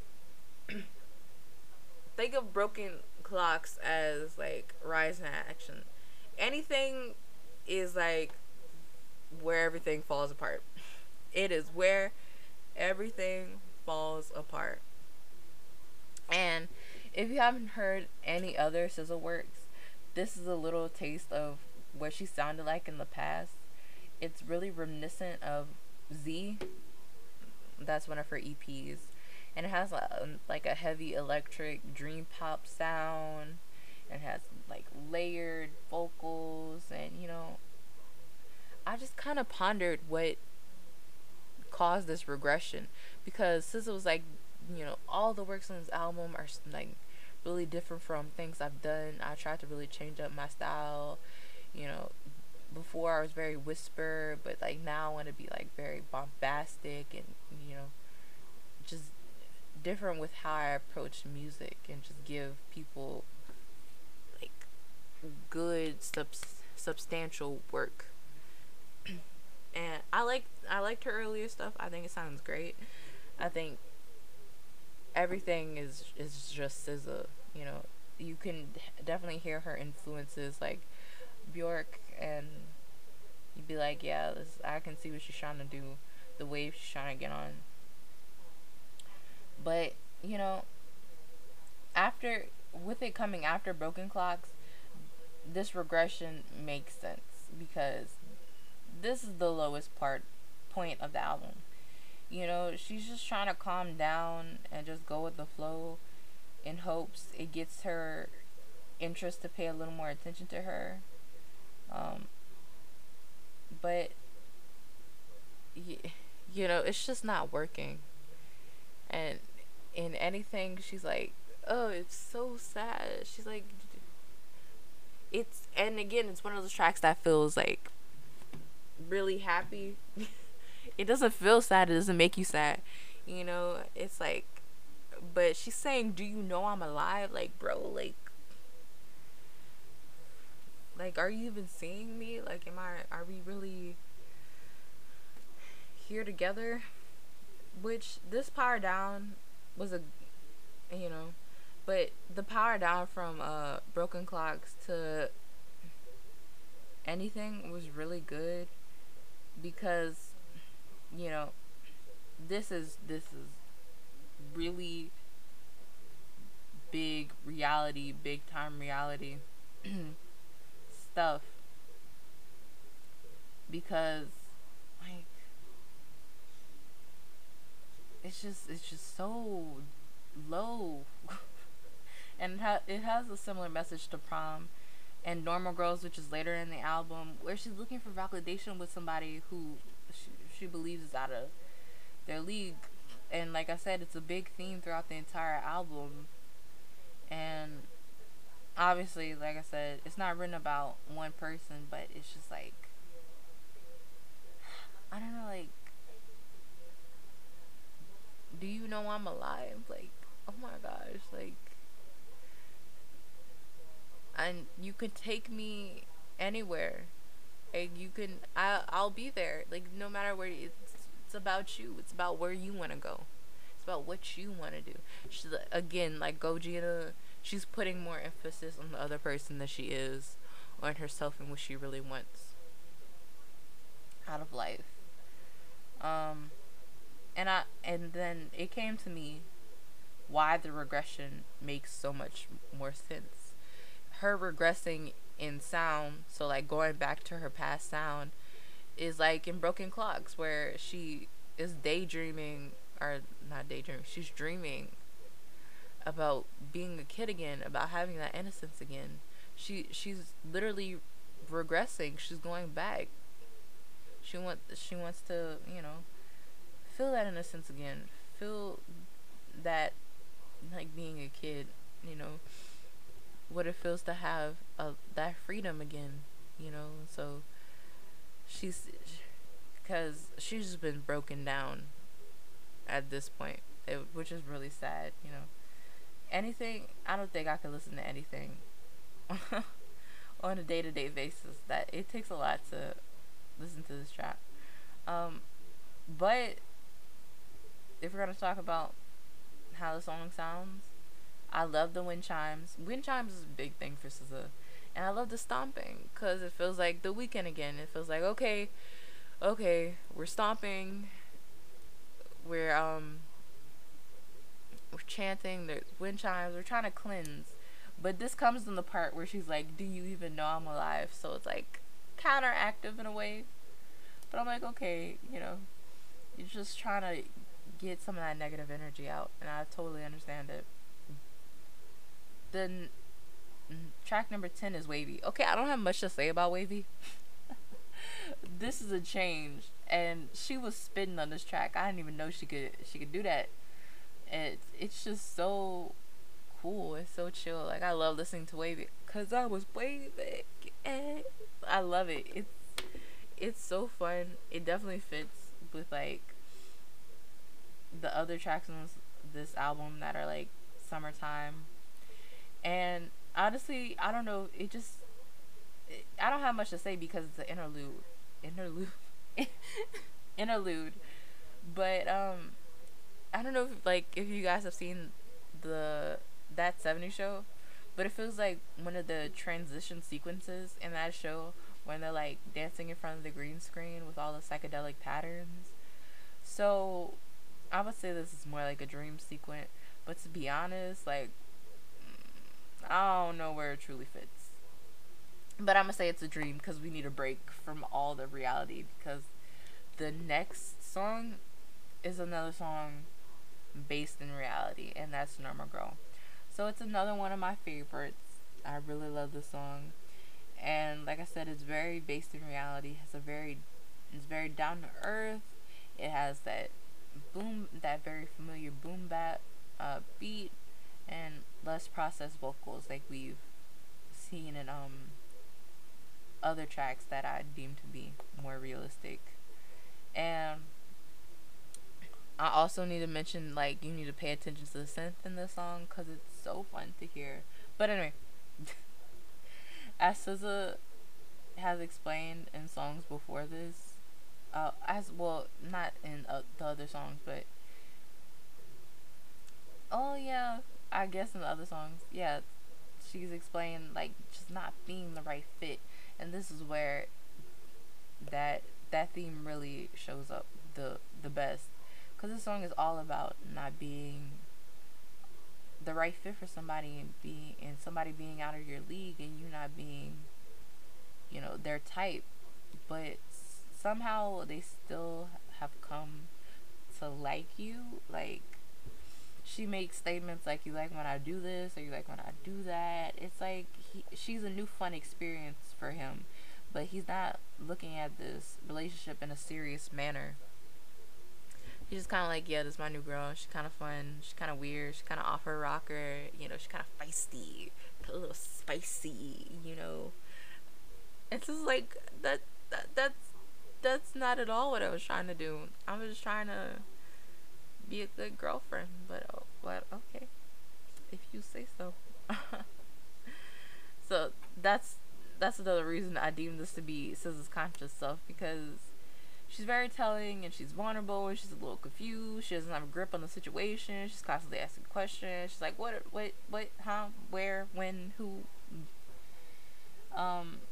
Speaker 1: think of Broken Clocks as like Rise in Action. Anything is like where everything falls apart. It is where everything falls apart. And if you haven't heard any other S Z A works, this is a little taste of what she sounded like in the past. It's really reminiscent of Z. That's one of her E Ps. And it has a, like a heavy electric dream pop sound. It has like layered vocals. And, you know, I just kind of pondered what caused this regression. Because S Z A was like, you know, all the works on this album are like really different from things I've done. I tried to really change up my style. You know, before I was very whisper, but like now I want to be like very bombastic and, you know, just different with how I approach music, and just give people like good subs- substantial work. And I like I liked her earlier stuff. I think it sounds great. I think everything is is just S Z A. You know, you can definitely hear her influences like Bjork, and you'd be like, yeah, this, I can see what she's trying to do, the wave she's trying to get on. But you know, after with it coming after Broken Clocks, this regression makes sense because this is the lowest part point of the album. You know, she's just trying to calm down and just go with the flow in hopes it gets her interest to pay a little more attention to her. Um, but, y- you know, it's just not working. And in anything, she's like, oh, it's so sad. She's like, it's, and again, it's one of those tracks that feels like really happy. It doesn't feel sad, it doesn't make you sad. You know, it's like, but she's saying, do you know I'm alive? Like, bro, like, like, are you even seeing me? Like, am I, are we really here together? Which, this Power Down was a, you know, but the Power Down from uh Broken Clocks to Anything was really good because, you know, this is this is really big reality, big time reality stuff, because like it's just it's just so low. And it, ha- it has a similar message to Prom and Normal Girls, which is later in the album, where she's looking for validation with somebody who she, she believes is out of their league. And like I said, it's a big theme throughout the entire album. And obviously, like I said, it's not written about one person, but it's just like, I don't know, like, do you know I'm alive? Like, oh my gosh, like, and you can take me anywhere. Like, you can, I, I'll be there. Like, no matter where, it's, it's about you. It's about where you want to go. It's about what you want to do. She's, again, like Gogeta, she's putting more emphasis on the other person that she is, on herself and what she really wants out of life. Um, and I, and then it came to me why the regression makes so much more sense. Her regressing in sound, so like going back to her past sound, is like in Broken Clocks, where she is daydreaming, or not daydreaming, she's dreaming about being a kid again, about having that innocence again. She she's literally regressing. She's going back. She want she wants to, you know, feel that innocence again. Feel that, like, being a kid, you know, what it feels to have a, that freedom again, you know. So she's, because she's just been broken down at this point, it, which is really sad, you know. Anything, I don't think I could listen to anything on a day to day basis. That it takes a lot to listen to this track. Um, but if we're gonna talk about how the song sounds, I love the wind chimes. Wind chimes is a big thing for S Z A. And I love the stomping because it feels like the weekend again. It feels like, okay, okay, we're stomping, we're um, we're chanting. There's wind chimes. We're trying to cleanse, but this comes in the part where she's like, "Do you even know I'm alive?" So it's like counteractive in a way. But I'm like, okay, you know, you're just trying to get some of that negative energy out, and I totally understand it. Then track number ten is Wavy. Okay, I don't have much to say about Wavy. This is a change, and she was spitting on this track. I didn't even know she could she could do that. It's it's just so cool. It's so chill. Like, I love listening to Wavy because I was waving. And I love it. It's it's so fun. It definitely fits with like the other tracks on this, this album that are like summertime. And honestly, I don't know. It just it, I don't have much to say because it's an interlude, interlude, interlude. But um, I don't know if like if you guys have seen the that seventies show, but it feels like one of the transition sequences in that show when they're like dancing in front of the green screen with all the psychedelic patterns. So I would say this is more like a dream sequence, but to be honest, like, I don't know where it truly fits. But I'm gonna say it's a dream because we need a break from all the reality, because the next song is another song based in reality, and that's Normal Girl. So it's another one of my favorites. I really love this song, and like I said, it's very based in reality. It's a very, it's very down to earth. It has that boom, that very familiar boom bap uh, beat, and less processed vocals like we've seen in um other tracks that I deem to be more realistic. And I also need to mention, like, you need to pay attention to the synth in this song because it's so fun to hear. But anyway, as S Z A has explained in songs before this, uh, as well, not in uh, the other songs, but oh yeah, I guess in the other songs, yeah, she's explained like just not being the right fit, and this is where that that theme really shows up the the best, because this song is all about not being the right fit for somebody, and being and somebody being out of your league, and you not being, you know, their type, but somehow they still have come to like you. Like, she makes statements like, you like when I do this, or you like when I do that. It's like he, she's a new fun experience for him, but he's not looking at this relationship in a serious manner. He's just kind of like, yeah, this is my new girl. She's kind of fun. She's kind of weird. She's kind of off her rocker. You know, she's kind of feisty, a little spicy. You know, it's just like that. That that's that's not at all what I was trying to do. I was just trying to be a good girlfriend. But oh, but okay, if you say so. So that's that's another reason I deem this to be S Z A's conscious self, because she's very telling, and she's vulnerable, and she's a little confused. She doesn't have a grip on the situation. She's constantly asking questions. She's like, what, what, what, huh, where, when, who. Um,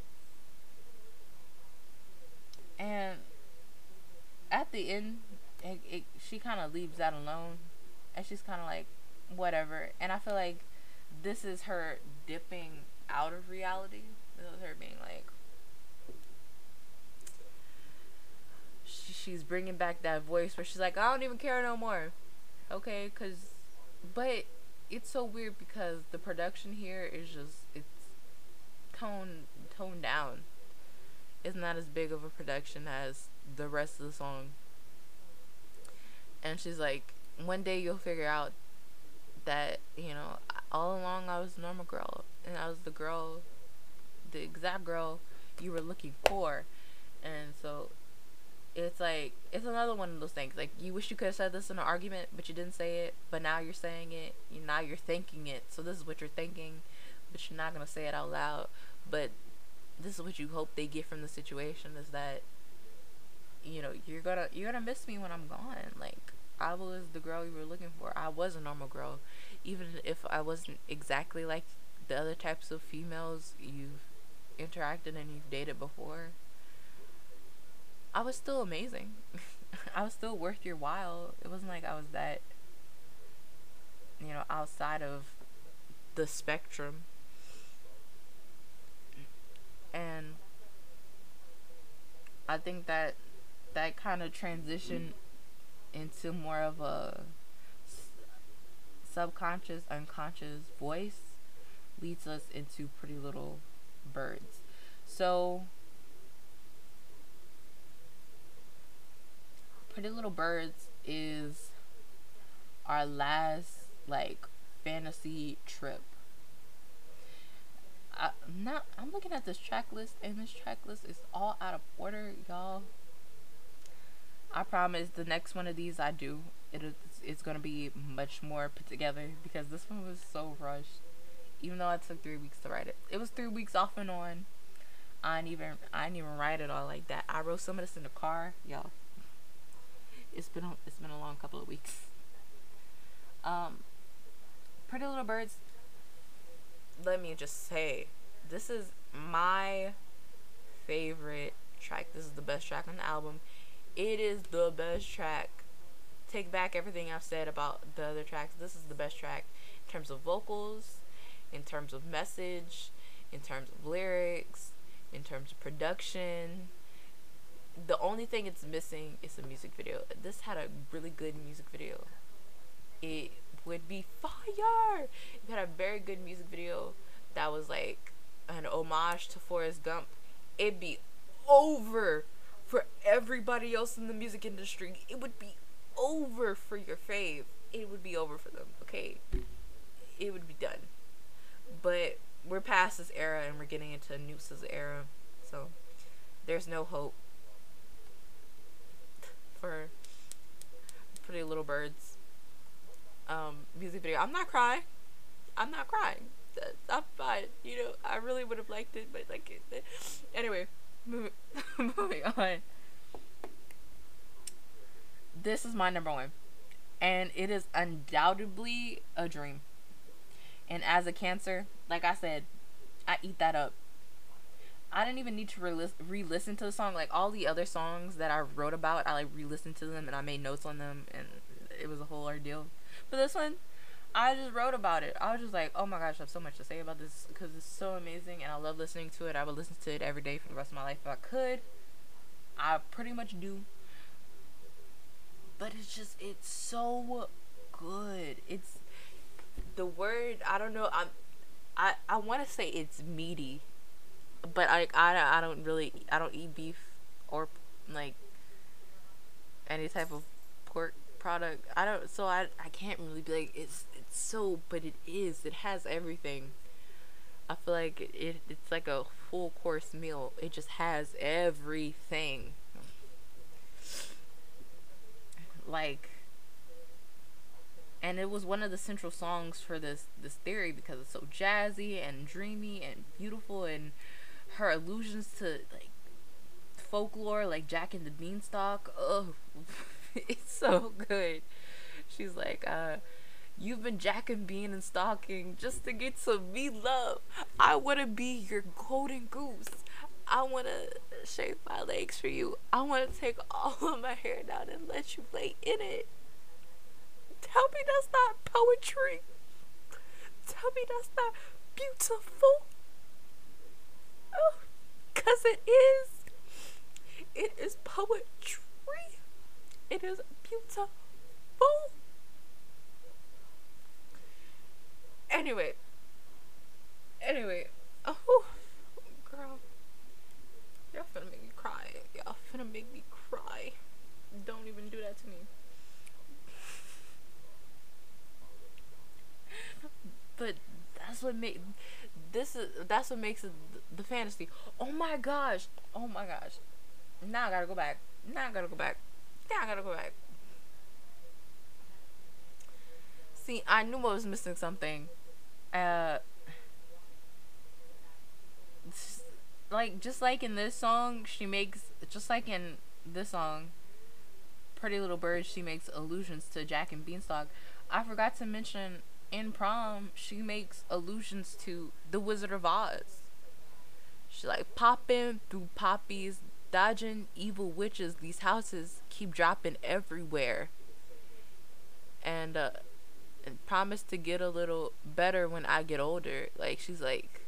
Speaker 1: and at the end, it, it, she kind of leaves that alone, and she's kind of like, whatever. And I feel like this is her dipping out of reality. This is her being like, she, she's bringing back that voice where she's like, I don't even care no more. Okay, because, but it's so weird because the production here is just it's toned toned down. It's not as big of a production as the rest of the song. And she's like, one day you'll figure out that, you know, all along I was a normal girl and I was the girl, the exact girl you were looking for. And so it's like, it's another one of those things. Like, you wish you could have said this in an argument, but you didn't say it. But now you're saying it. You, now you're thinking it. So this is what you're thinking, but you're not going to say it out loud. But this is what you hope they get from the situation, is that, you know, you're gonna you're gonna miss me when I'm gone. Like, I was the girl you were looking for. I was a normal girl, even if I wasn't exactly like the other types of females you've interacted and you've dated before. I was still amazing. I was still worth your while. It wasn't like I was that, you know, outside of the spectrum. And I think that that kind of transition into more of a subconscious, unconscious voice leads us into Pretty Little Birds. So, Pretty Little Birds is our last, like, fantasy trip. I, I'm not. I'm looking at this track list, and this track list is all out of order, y'all. I promise the next one of these I do, it is it's gonna be much more put together, because this one was so rushed. Even though it took three weeks to write it, it was three weeks off and on. I didn't even I didn't even write it all like that. I wrote some of this in the car, y'all. It's been a, it's been a long couple of weeks. Um, Pretty Little Birds. Let me just say, this is my favorite track. This is the best track on the album. It is the best track. Take back everything I've said about the other tracks. This is the best track in terms of vocals, in terms of message, in terms of lyrics, in terms of production. The only thing it's missing is a music video. This had a really good music video. It would be fire. It had a very good music video that was like an homage to Forrest Gump. It'd be over for everybody else in the music industry. It would be over for your fave. It would be over for them, okay? It would be done. But we're past this era and we're getting into Noose's era. So there's no hope for Pretty Little Birds um, music video. I'm not crying. I'm not crying. I'm fine. You know, I really would have liked it, but like, it, anyway, moving, moving on. This is my number one, and it is undoubtedly a dream. And as a Cancer, like I said, I eat that up. I didn't even need to re- re-listen to the song. Like, all the other songs that I wrote about, I like re-listened to them and I made notes on them, and it was a whole ordeal. But this one, I just wrote about it. I was just like, oh my gosh, I have so much to say about this because it's so amazing and I love listening to it. I would listen to it every day for the rest of my life if I could. I pretty much do. But it's just, it's so good. It's the word, I don't know, I'm I I want to say it's meaty, but I, I I don't really, I don't eat beef or like any type of pork product. I don't, so I I can't really be like it's it's so, but it is. It has everything. I feel like it, it it's like a full course meal. It just has everything. Like, and it was one of the central songs for this this theory because it's so jazzy and dreamy and beautiful, and her allusions to like folklore, like Jack and the Beanstalk. Oh, it's so good. She's like, uh, you've been jacking, bean, and stalking just to get some me love. I wanna be your golden goose. I wanna shave my legs for you. I wanna take all of my hair down and let you lay in it. Tell me that's not poetry. Tell me that's not beautiful. Oh, 'cause it is. It is poetry. It is beautiful. Anyway, anyway, oh, girl, y'all finna make me cry. Y'all finna make me cry. Don't even do that to me. But that's what make this is that's what makes it the fantasy. Oh my gosh. Oh my gosh. Now I gotta go back. Now I gotta go back. Now I gotta go back. See, I knew I was missing something. Uh, like just like in this song, she makes just like in this song, Pretty Little Bird, she makes allusions to Jack and Beanstalk. I forgot to mention in Prom, she makes allusions to The Wizard of Oz. She like popping through poppies, dodging evil witches. These houses keep dropping everywhere, and uh, and promise to get a little better when I get older. Like she's like,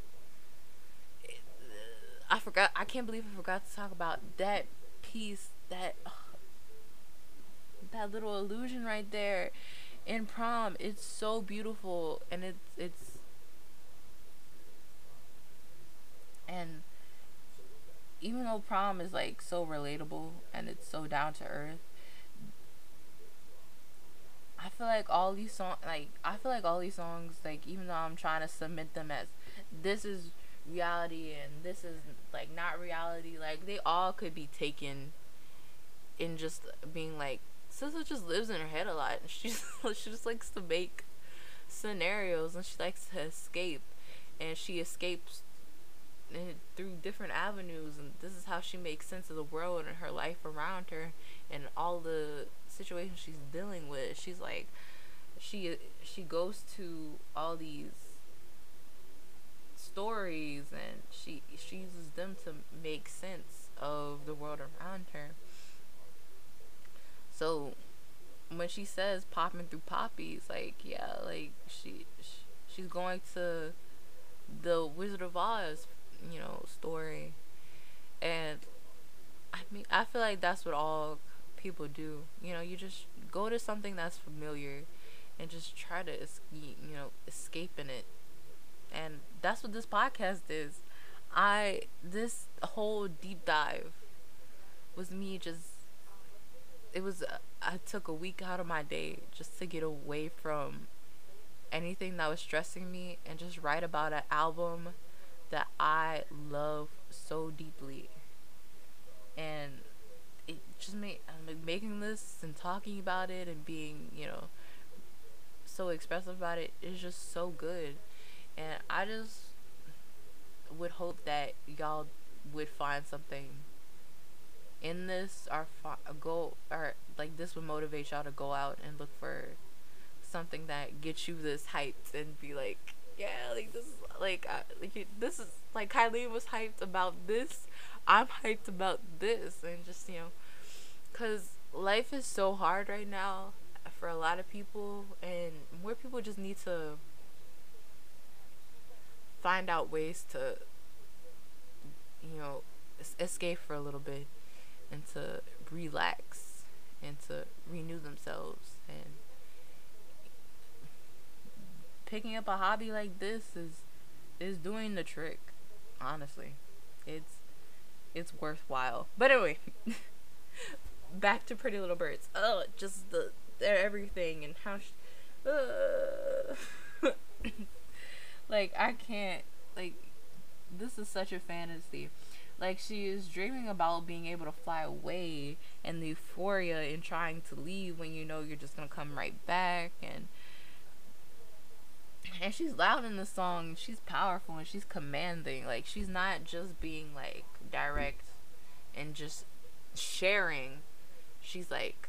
Speaker 1: I forgot. I can't believe I forgot to talk about that piece. That uh, that little illusion right there in Prom. It's so beautiful, and it's it's and even though Prom is like so relatable and it's so down to earth, I feel like all these songs, like I feel like all these songs, like even though I'm trying to submit them as this is reality and this is like not reality, like they all could be taken in just being like S Z A just lives in her head a lot. She's she just likes to make scenarios and she likes to escape, and she escapes and through different avenues, and this is how she makes sense of the world and her life around her and all the situations she's dealing with. She's like she she goes to all these stories and she she uses them to make sense of the world around her. So when she says popping through poppies, like yeah, like she, she she's going to the Wizard of Oz, you know, story. And I mean, I feel like that's what all people do. You know, you just go to something that's familiar and just try to es- you know, escape in it. And that's what this podcast is. I this whole deep dive was me just it was uh, I took a week out of my day just to get away from anything that was stressing me and just write about an album that I love so deeply. And it just made like, making this and talking about it and being, you know, so expressive about it is just so good. And I just would hope that y'all would find something in this or fi- go or like this would motivate y'all to go out and look for something that gets you this hyped and be like, yeah, like this is like, I, like this is like Kylie was hyped about this. I'm hyped about this, and just you know, cause life is so hard right now for a lot of people, and more people just need to find out ways to, you know, es- escape for a little bit and to relax and to renew themselves. And picking up a hobby like this is is doing the trick. Honestly, it's it's worthwhile. But anyway, back to Pretty Little Birds. Oh, just the their everything and how. Sh- uh, like I can't like this is such a fantasy. Like she is dreaming about being able to fly away and the euphoria in trying to leave when you know you're just gonna come right back, and and she's loud in the song. She's powerful and she's commanding. Like she's not just being like direct and just sharing. She's like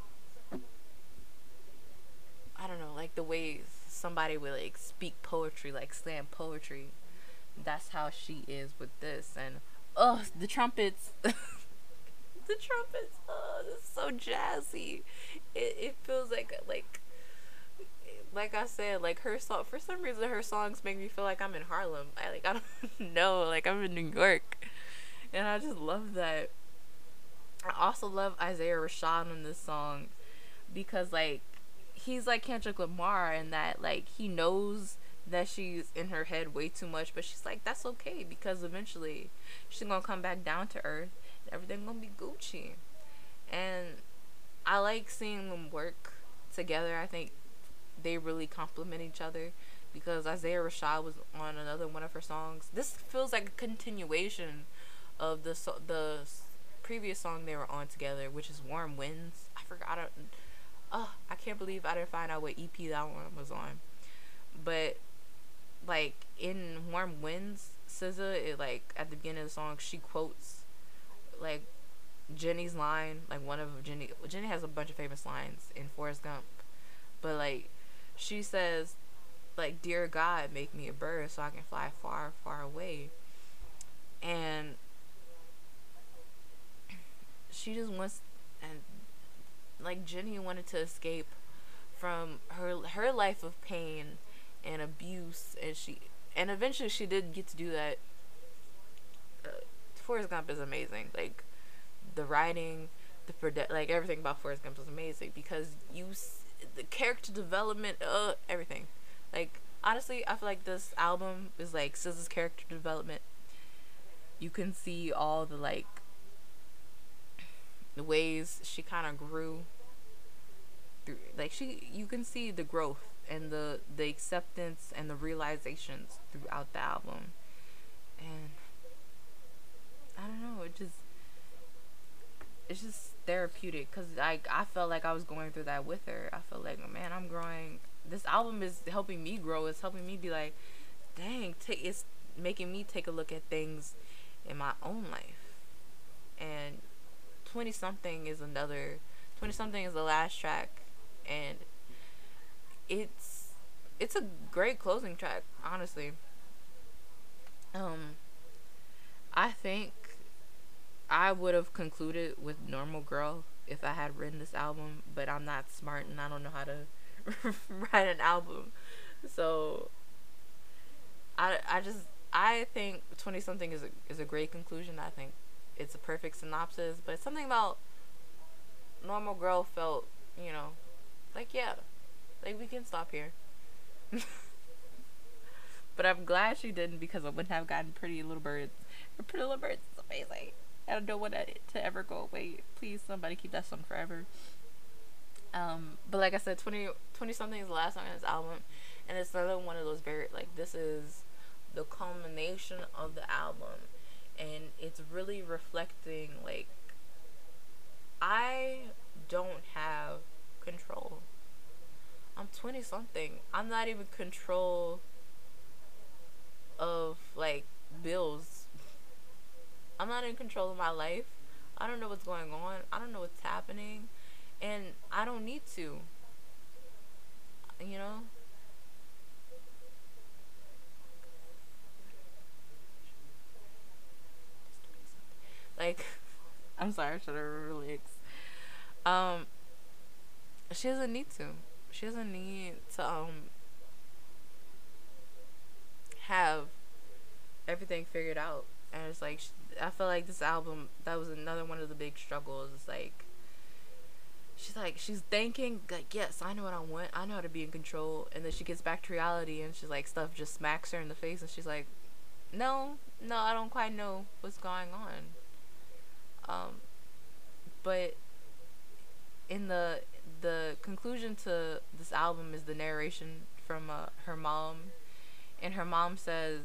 Speaker 1: I don't know, like the way somebody would like speak poetry, like slam poetry. That's how she is with this. And oh, the trumpets. The trumpets. Oh, this is so jazzy. It it feels like like like I said, like her song. For some reason, her songs make me feel like I'm in Harlem. I like I don't know, like I'm in New York, and I just love that. I also love Isaiah Rashad on this song because like he's like Kendrick Lamar in that like he knows that she's in her head way too much, but she's like, that's okay because eventually she's gonna come back down to earth and everything gonna be Gucci. And I like seeing them work together. I think they really complement each other because Isaiah Rashad was on another one of her songs. This feels like a continuation of the so- the previous song they were on together, which is Warm Winds. I forgot it. Oh, I can't believe I didn't find out what E P that one was on. But like in Warm Winds, S Z A, it like at the beginning of the song, she quotes like Jenny's line, like one of Jenny. Jenny has a bunch of famous lines in Forrest Gump, but like she says, like, "Dear God, make me a bird so I can fly far, far away," and she just wants, and like Jenny wanted to escape from her her life of pain and abuse, and she and eventually she did get to do that. uh, Forrest Gump is amazing. Like the writing, the produ- like everything about Forrest Gump is amazing because you s- the character development, uh everything. Like honestly, I feel like this album is like S Z A's character development. You can see all the like the ways she kind of grew through, like she you can see the growth and the the acceptance and the realizations throughout the album. And I don't know, it just it's just therapeutic because I, I felt like I was going through that with her. I felt like, man, I'm growing. This album is helping me grow. It's helping me be like, dang, take it's making me take a look at things in my own life. And twenty something is another twenty something is the last track, and it's it's a great closing track, honestly. Um I think I would have concluded with Normal Girl if I had written this album, but I'm not smart and I don't know how to write an album. So I, I just I think twenty something is a, is a great conclusion. I think it's a perfect synopsis, but something about Normal Girl felt, you know, like yeah, like we can stop here. But I'm glad she didn't because I wouldn't have gotten Pretty Little Birds. Pretty Little Birds is amazing. I don't want it to ever go away. Please, somebody keep that song forever. Um, but like I said, twenty, twenty something is the last song on this album, and it's another one of those very like this is the culmination of the album, and it's really reflecting like I don't have control. I'm twenty something. I'm not even control of like bills. I'm not in control of my life. I don't know what's going on. I don't know what's happening. And I don't need to. You know? Like, I'm sorry, I should have relaxed. Um, she doesn't need to. She doesn't need to, um, have everything figured out. And it's like, I feel like this album, that was another one of the big struggles. It's like, she's like, she's thinking, like, yes, I know what I want. I know how to be in control. And then she gets back to reality and she's like, stuff just smacks her in the face. And she's like, no, no, I don't quite know what's going on. Um, but in the the conclusion to this album is the narration from uh, her mom, and her mom says,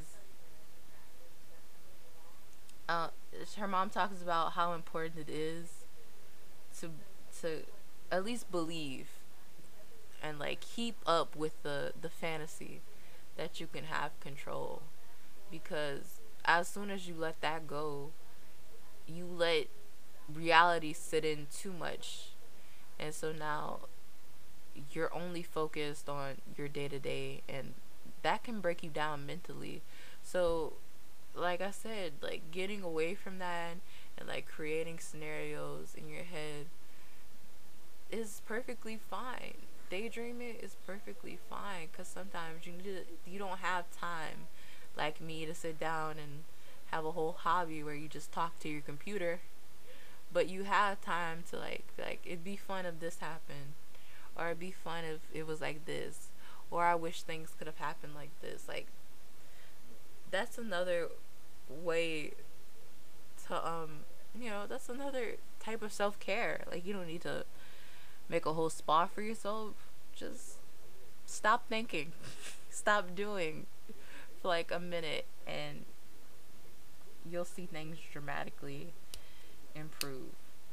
Speaker 1: uh, her mom talks about how important it is to to at least believe and like keep up with the the fantasy that you can have control, because as soon as you let that go, you let reality sit in too much, and so now you're only focused on your day to day, and that can break you down mentally. So like I said, like getting away from that and like creating scenarios in your head is perfectly fine. Daydreaming is perfectly fine because sometimes you need to, you don't have time like me to sit down and have a whole hobby where you just talk to your computer, but you have time to like like it'd be fun if this happened, or it'd be fun if it was like this, or I wish things could have happened like this. Like, that's another way to um you know, that's another type of self-care. Like, you don't need to make a whole spa for yourself. Just stop thinking. Stop doing for like a minute, and you'll see things dramatically improve.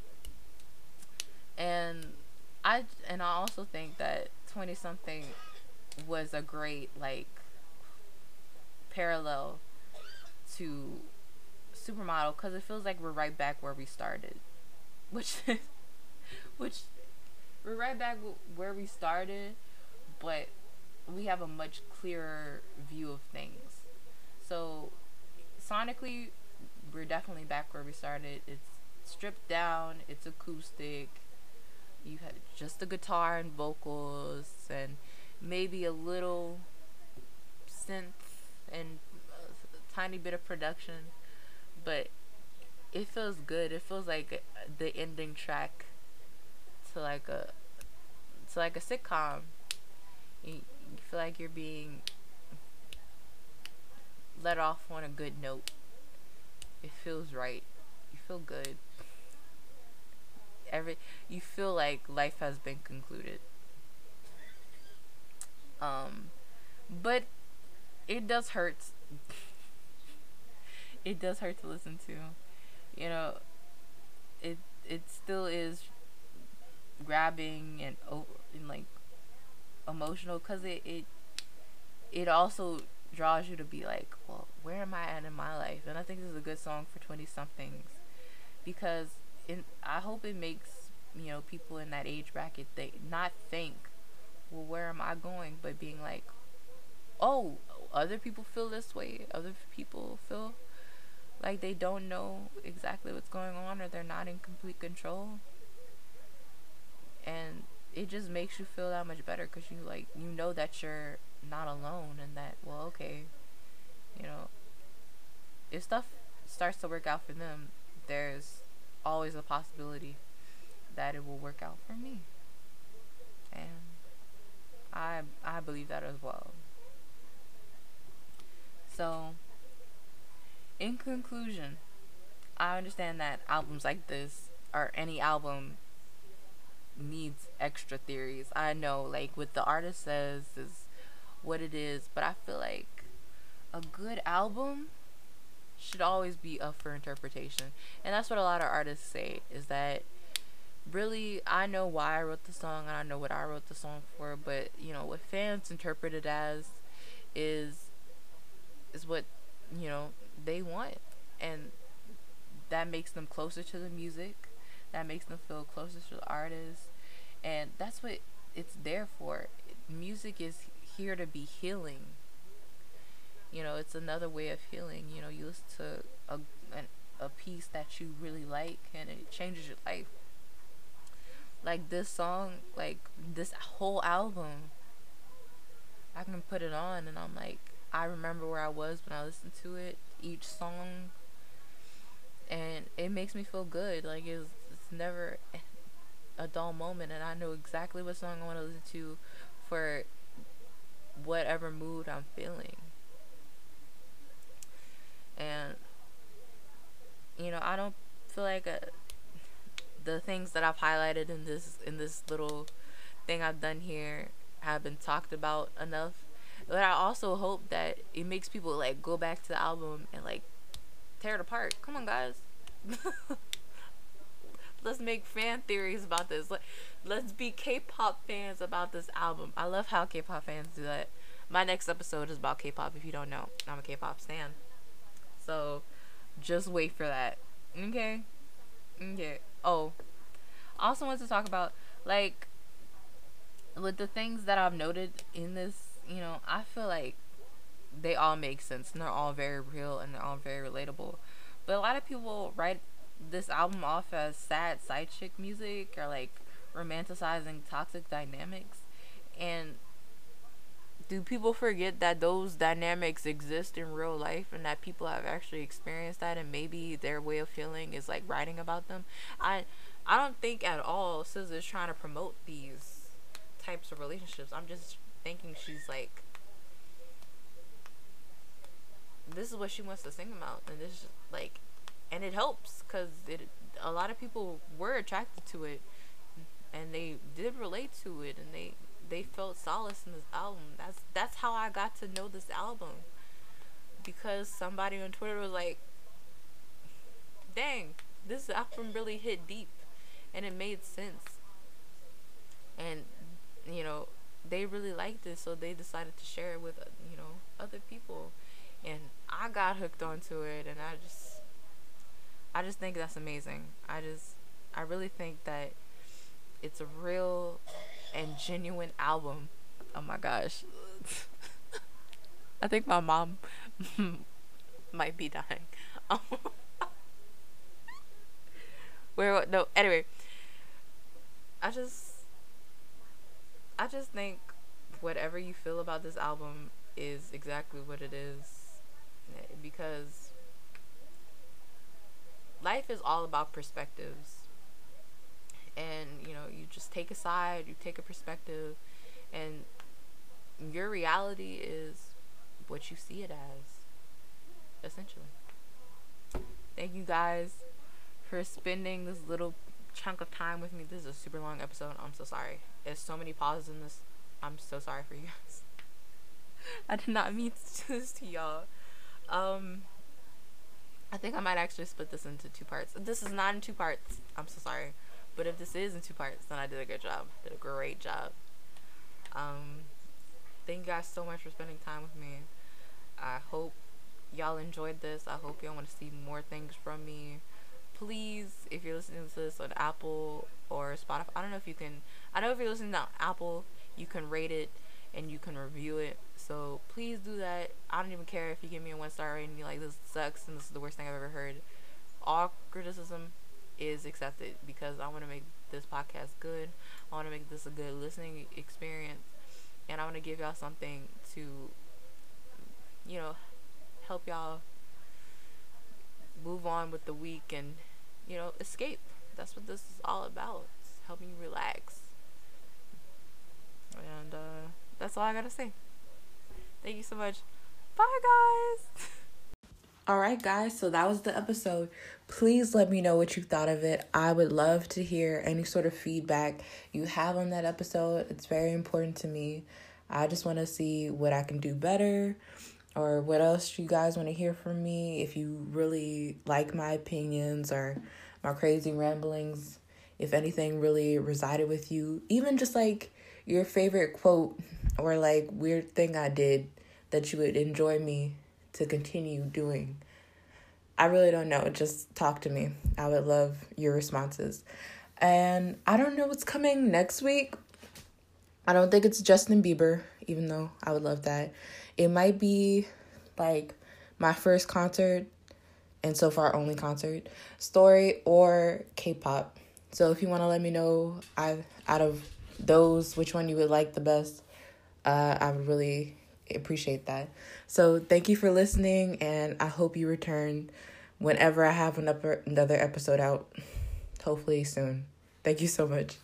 Speaker 1: And I and I also think that twenty something was a great like parallel to Supermodel, because it feels like we're right back where we started, which which we're right back where we started, but we have a much clearer view of things. So sonically, we're definitely back where we started. It's stripped down, it's acoustic. You had just the guitar and vocals, and maybe a little synth and a tiny bit of production, but it feels good. It feels like the ending track to like a to like a sitcom. You, you feel like you're being let off on a good note. It feels right. You feel good. Every you feel like life has been concluded. Um, but it does hurt. It does hurt to listen to. You know, it it still is grabbing and, and like emotional, because it, it it also draws you to be like, well, where am I at in my life? And I think this is a good song for twenty somethings, because in, I hope it makes, you know, people in that age bracket, they not think, well, where am I going, but being like, oh, other people feel this way, other people feel like they don't know exactly what's going on, or they're not in complete control. And it just makes you feel that much better, because you like you know that you're not alone, and that, well, okay, you know, if stuff starts to work out for them, there's always a possibility that it will work out for me. And I I believe that as well. So, in conclusion, I understand that albums like this, or any album, needs extra theories. I know, like, what the artist says is what it is, but I feel like a good album should always be up for interpretation. And that's what a lot of artists say, is that really, I know why I wrote the song and I know what I wrote the song for, but you know what fans interpret it as is is what, you know, they want, and that makes them closer to the music, that makes them feel closer to the artist, and that's what it's there for. Music is here to be healing. You know, it's another way of healing. You know, you listen to a an, a piece that you really like, and it changes your life. Like this song, like this whole album, I can put it on and I'm like, I remember where I was when I listened to it, each song, and it makes me feel good. Like, it's, it's never a dull moment, and I know exactly what song I want to listen to for whatever mood I'm feeling. And you know, I don't feel like a, the things that I've highlighted in this in this little thing I've done here have been talked about enough. But I also hope that it makes people like go back to the album and like tear it apart. Come on, guys. Let's make fan theories about this. Let, let's be K-pop fans about this album. I love how K-pop fans do that. My next episode is about K-pop. If you don't know, I'm a K-pop stan. So just wait for that. Okay? Okay. Oh, I also want to talk about, like, with the things that I've noted in this, you know, I feel like they all make sense and they're all very real and they're all very relatable. But a lot of people write this album off as sad side chick music, or like romanticizing toxic dynamics. And do people forget that those dynamics exist in real life, and that people have actually experienced that, and maybe their way of feeling is like writing about them? I I don't think at all S Z A is trying to promote these types of relationships. I'm just thinking she's like, this is what she wants to sing about, and this is like, and it helps because it a lot of people were attracted to it, and they did relate to it, and they they felt solace in this album. That's that's how I got to know this album, because somebody on Twitter was like, dang, this album really hit deep, and it made sense, and you know, they really liked it, so they decided to share it with, you know, other people, and I got hooked onto it, and I just I just think that's amazing. I just I really think that it's a real and genuine album. Oh my gosh. I think my mom might be dying. Where no anyway. I just I just think whatever you feel about this album is exactly what it is, because life is all about perspectives, and you know, you just take a side, you take a perspective, and your reality is what you see it as, essentially. Thank you guys for spending this little chunk of time with me. This is a super long episode. I'm so sorry. There's so many pauses in this. I'm so sorry for you guys. I did not mean to do this to y'all. Um, I think I might actually split this into two parts. This is not in two parts. I'm so sorry. But if this is in two parts, then I did a good job. Did a great job. Um, thank you guys so much for spending time with me. I hope y'all enjoyed this. I hope y'all want to see more things from me. Please, if you're listening to this on Apple or Spotify, I don't know if you can, I know if you're listening to Apple, you can rate it and you can review it. So please do that. I don't even care if you give me a one star rating and you're like, this sucks and this is the worst thing I've ever heard. All criticism is accepted, because I want to make this podcast good. I want to make this a good listening experience, and I want to give y'all something to, you know, help y'all move on with the week and, you know, escape. That's what this is all about. It's helping you relax. And uh, that's all I gotta say. Thank you so much. Bye, guys. Alright, guys, so that was the episode. Please let me know what you thought of it. I would love to hear any sort of feedback you have on that episode. It's very important to me. I just want to see what I can do better, or what else you guys want to hear from me. If you really like my opinions or my crazy ramblings, if anything really resided with you, even just like your favorite quote or like weird thing I did that you would enjoy me to continue doing. I really don't know. Just talk to me. I would love your responses. And I don't know what's coming next week. I don't think it's Justin Bieber, even though I would love that. It might be like my first concert, and so far only concert, story, or K-pop. So if you want to let me know I out of those which one you would like the best, uh, I would really appreciate that. So thank you for listening, and I hope you return whenever I have another another episode out, hopefully soon. Thank you so much.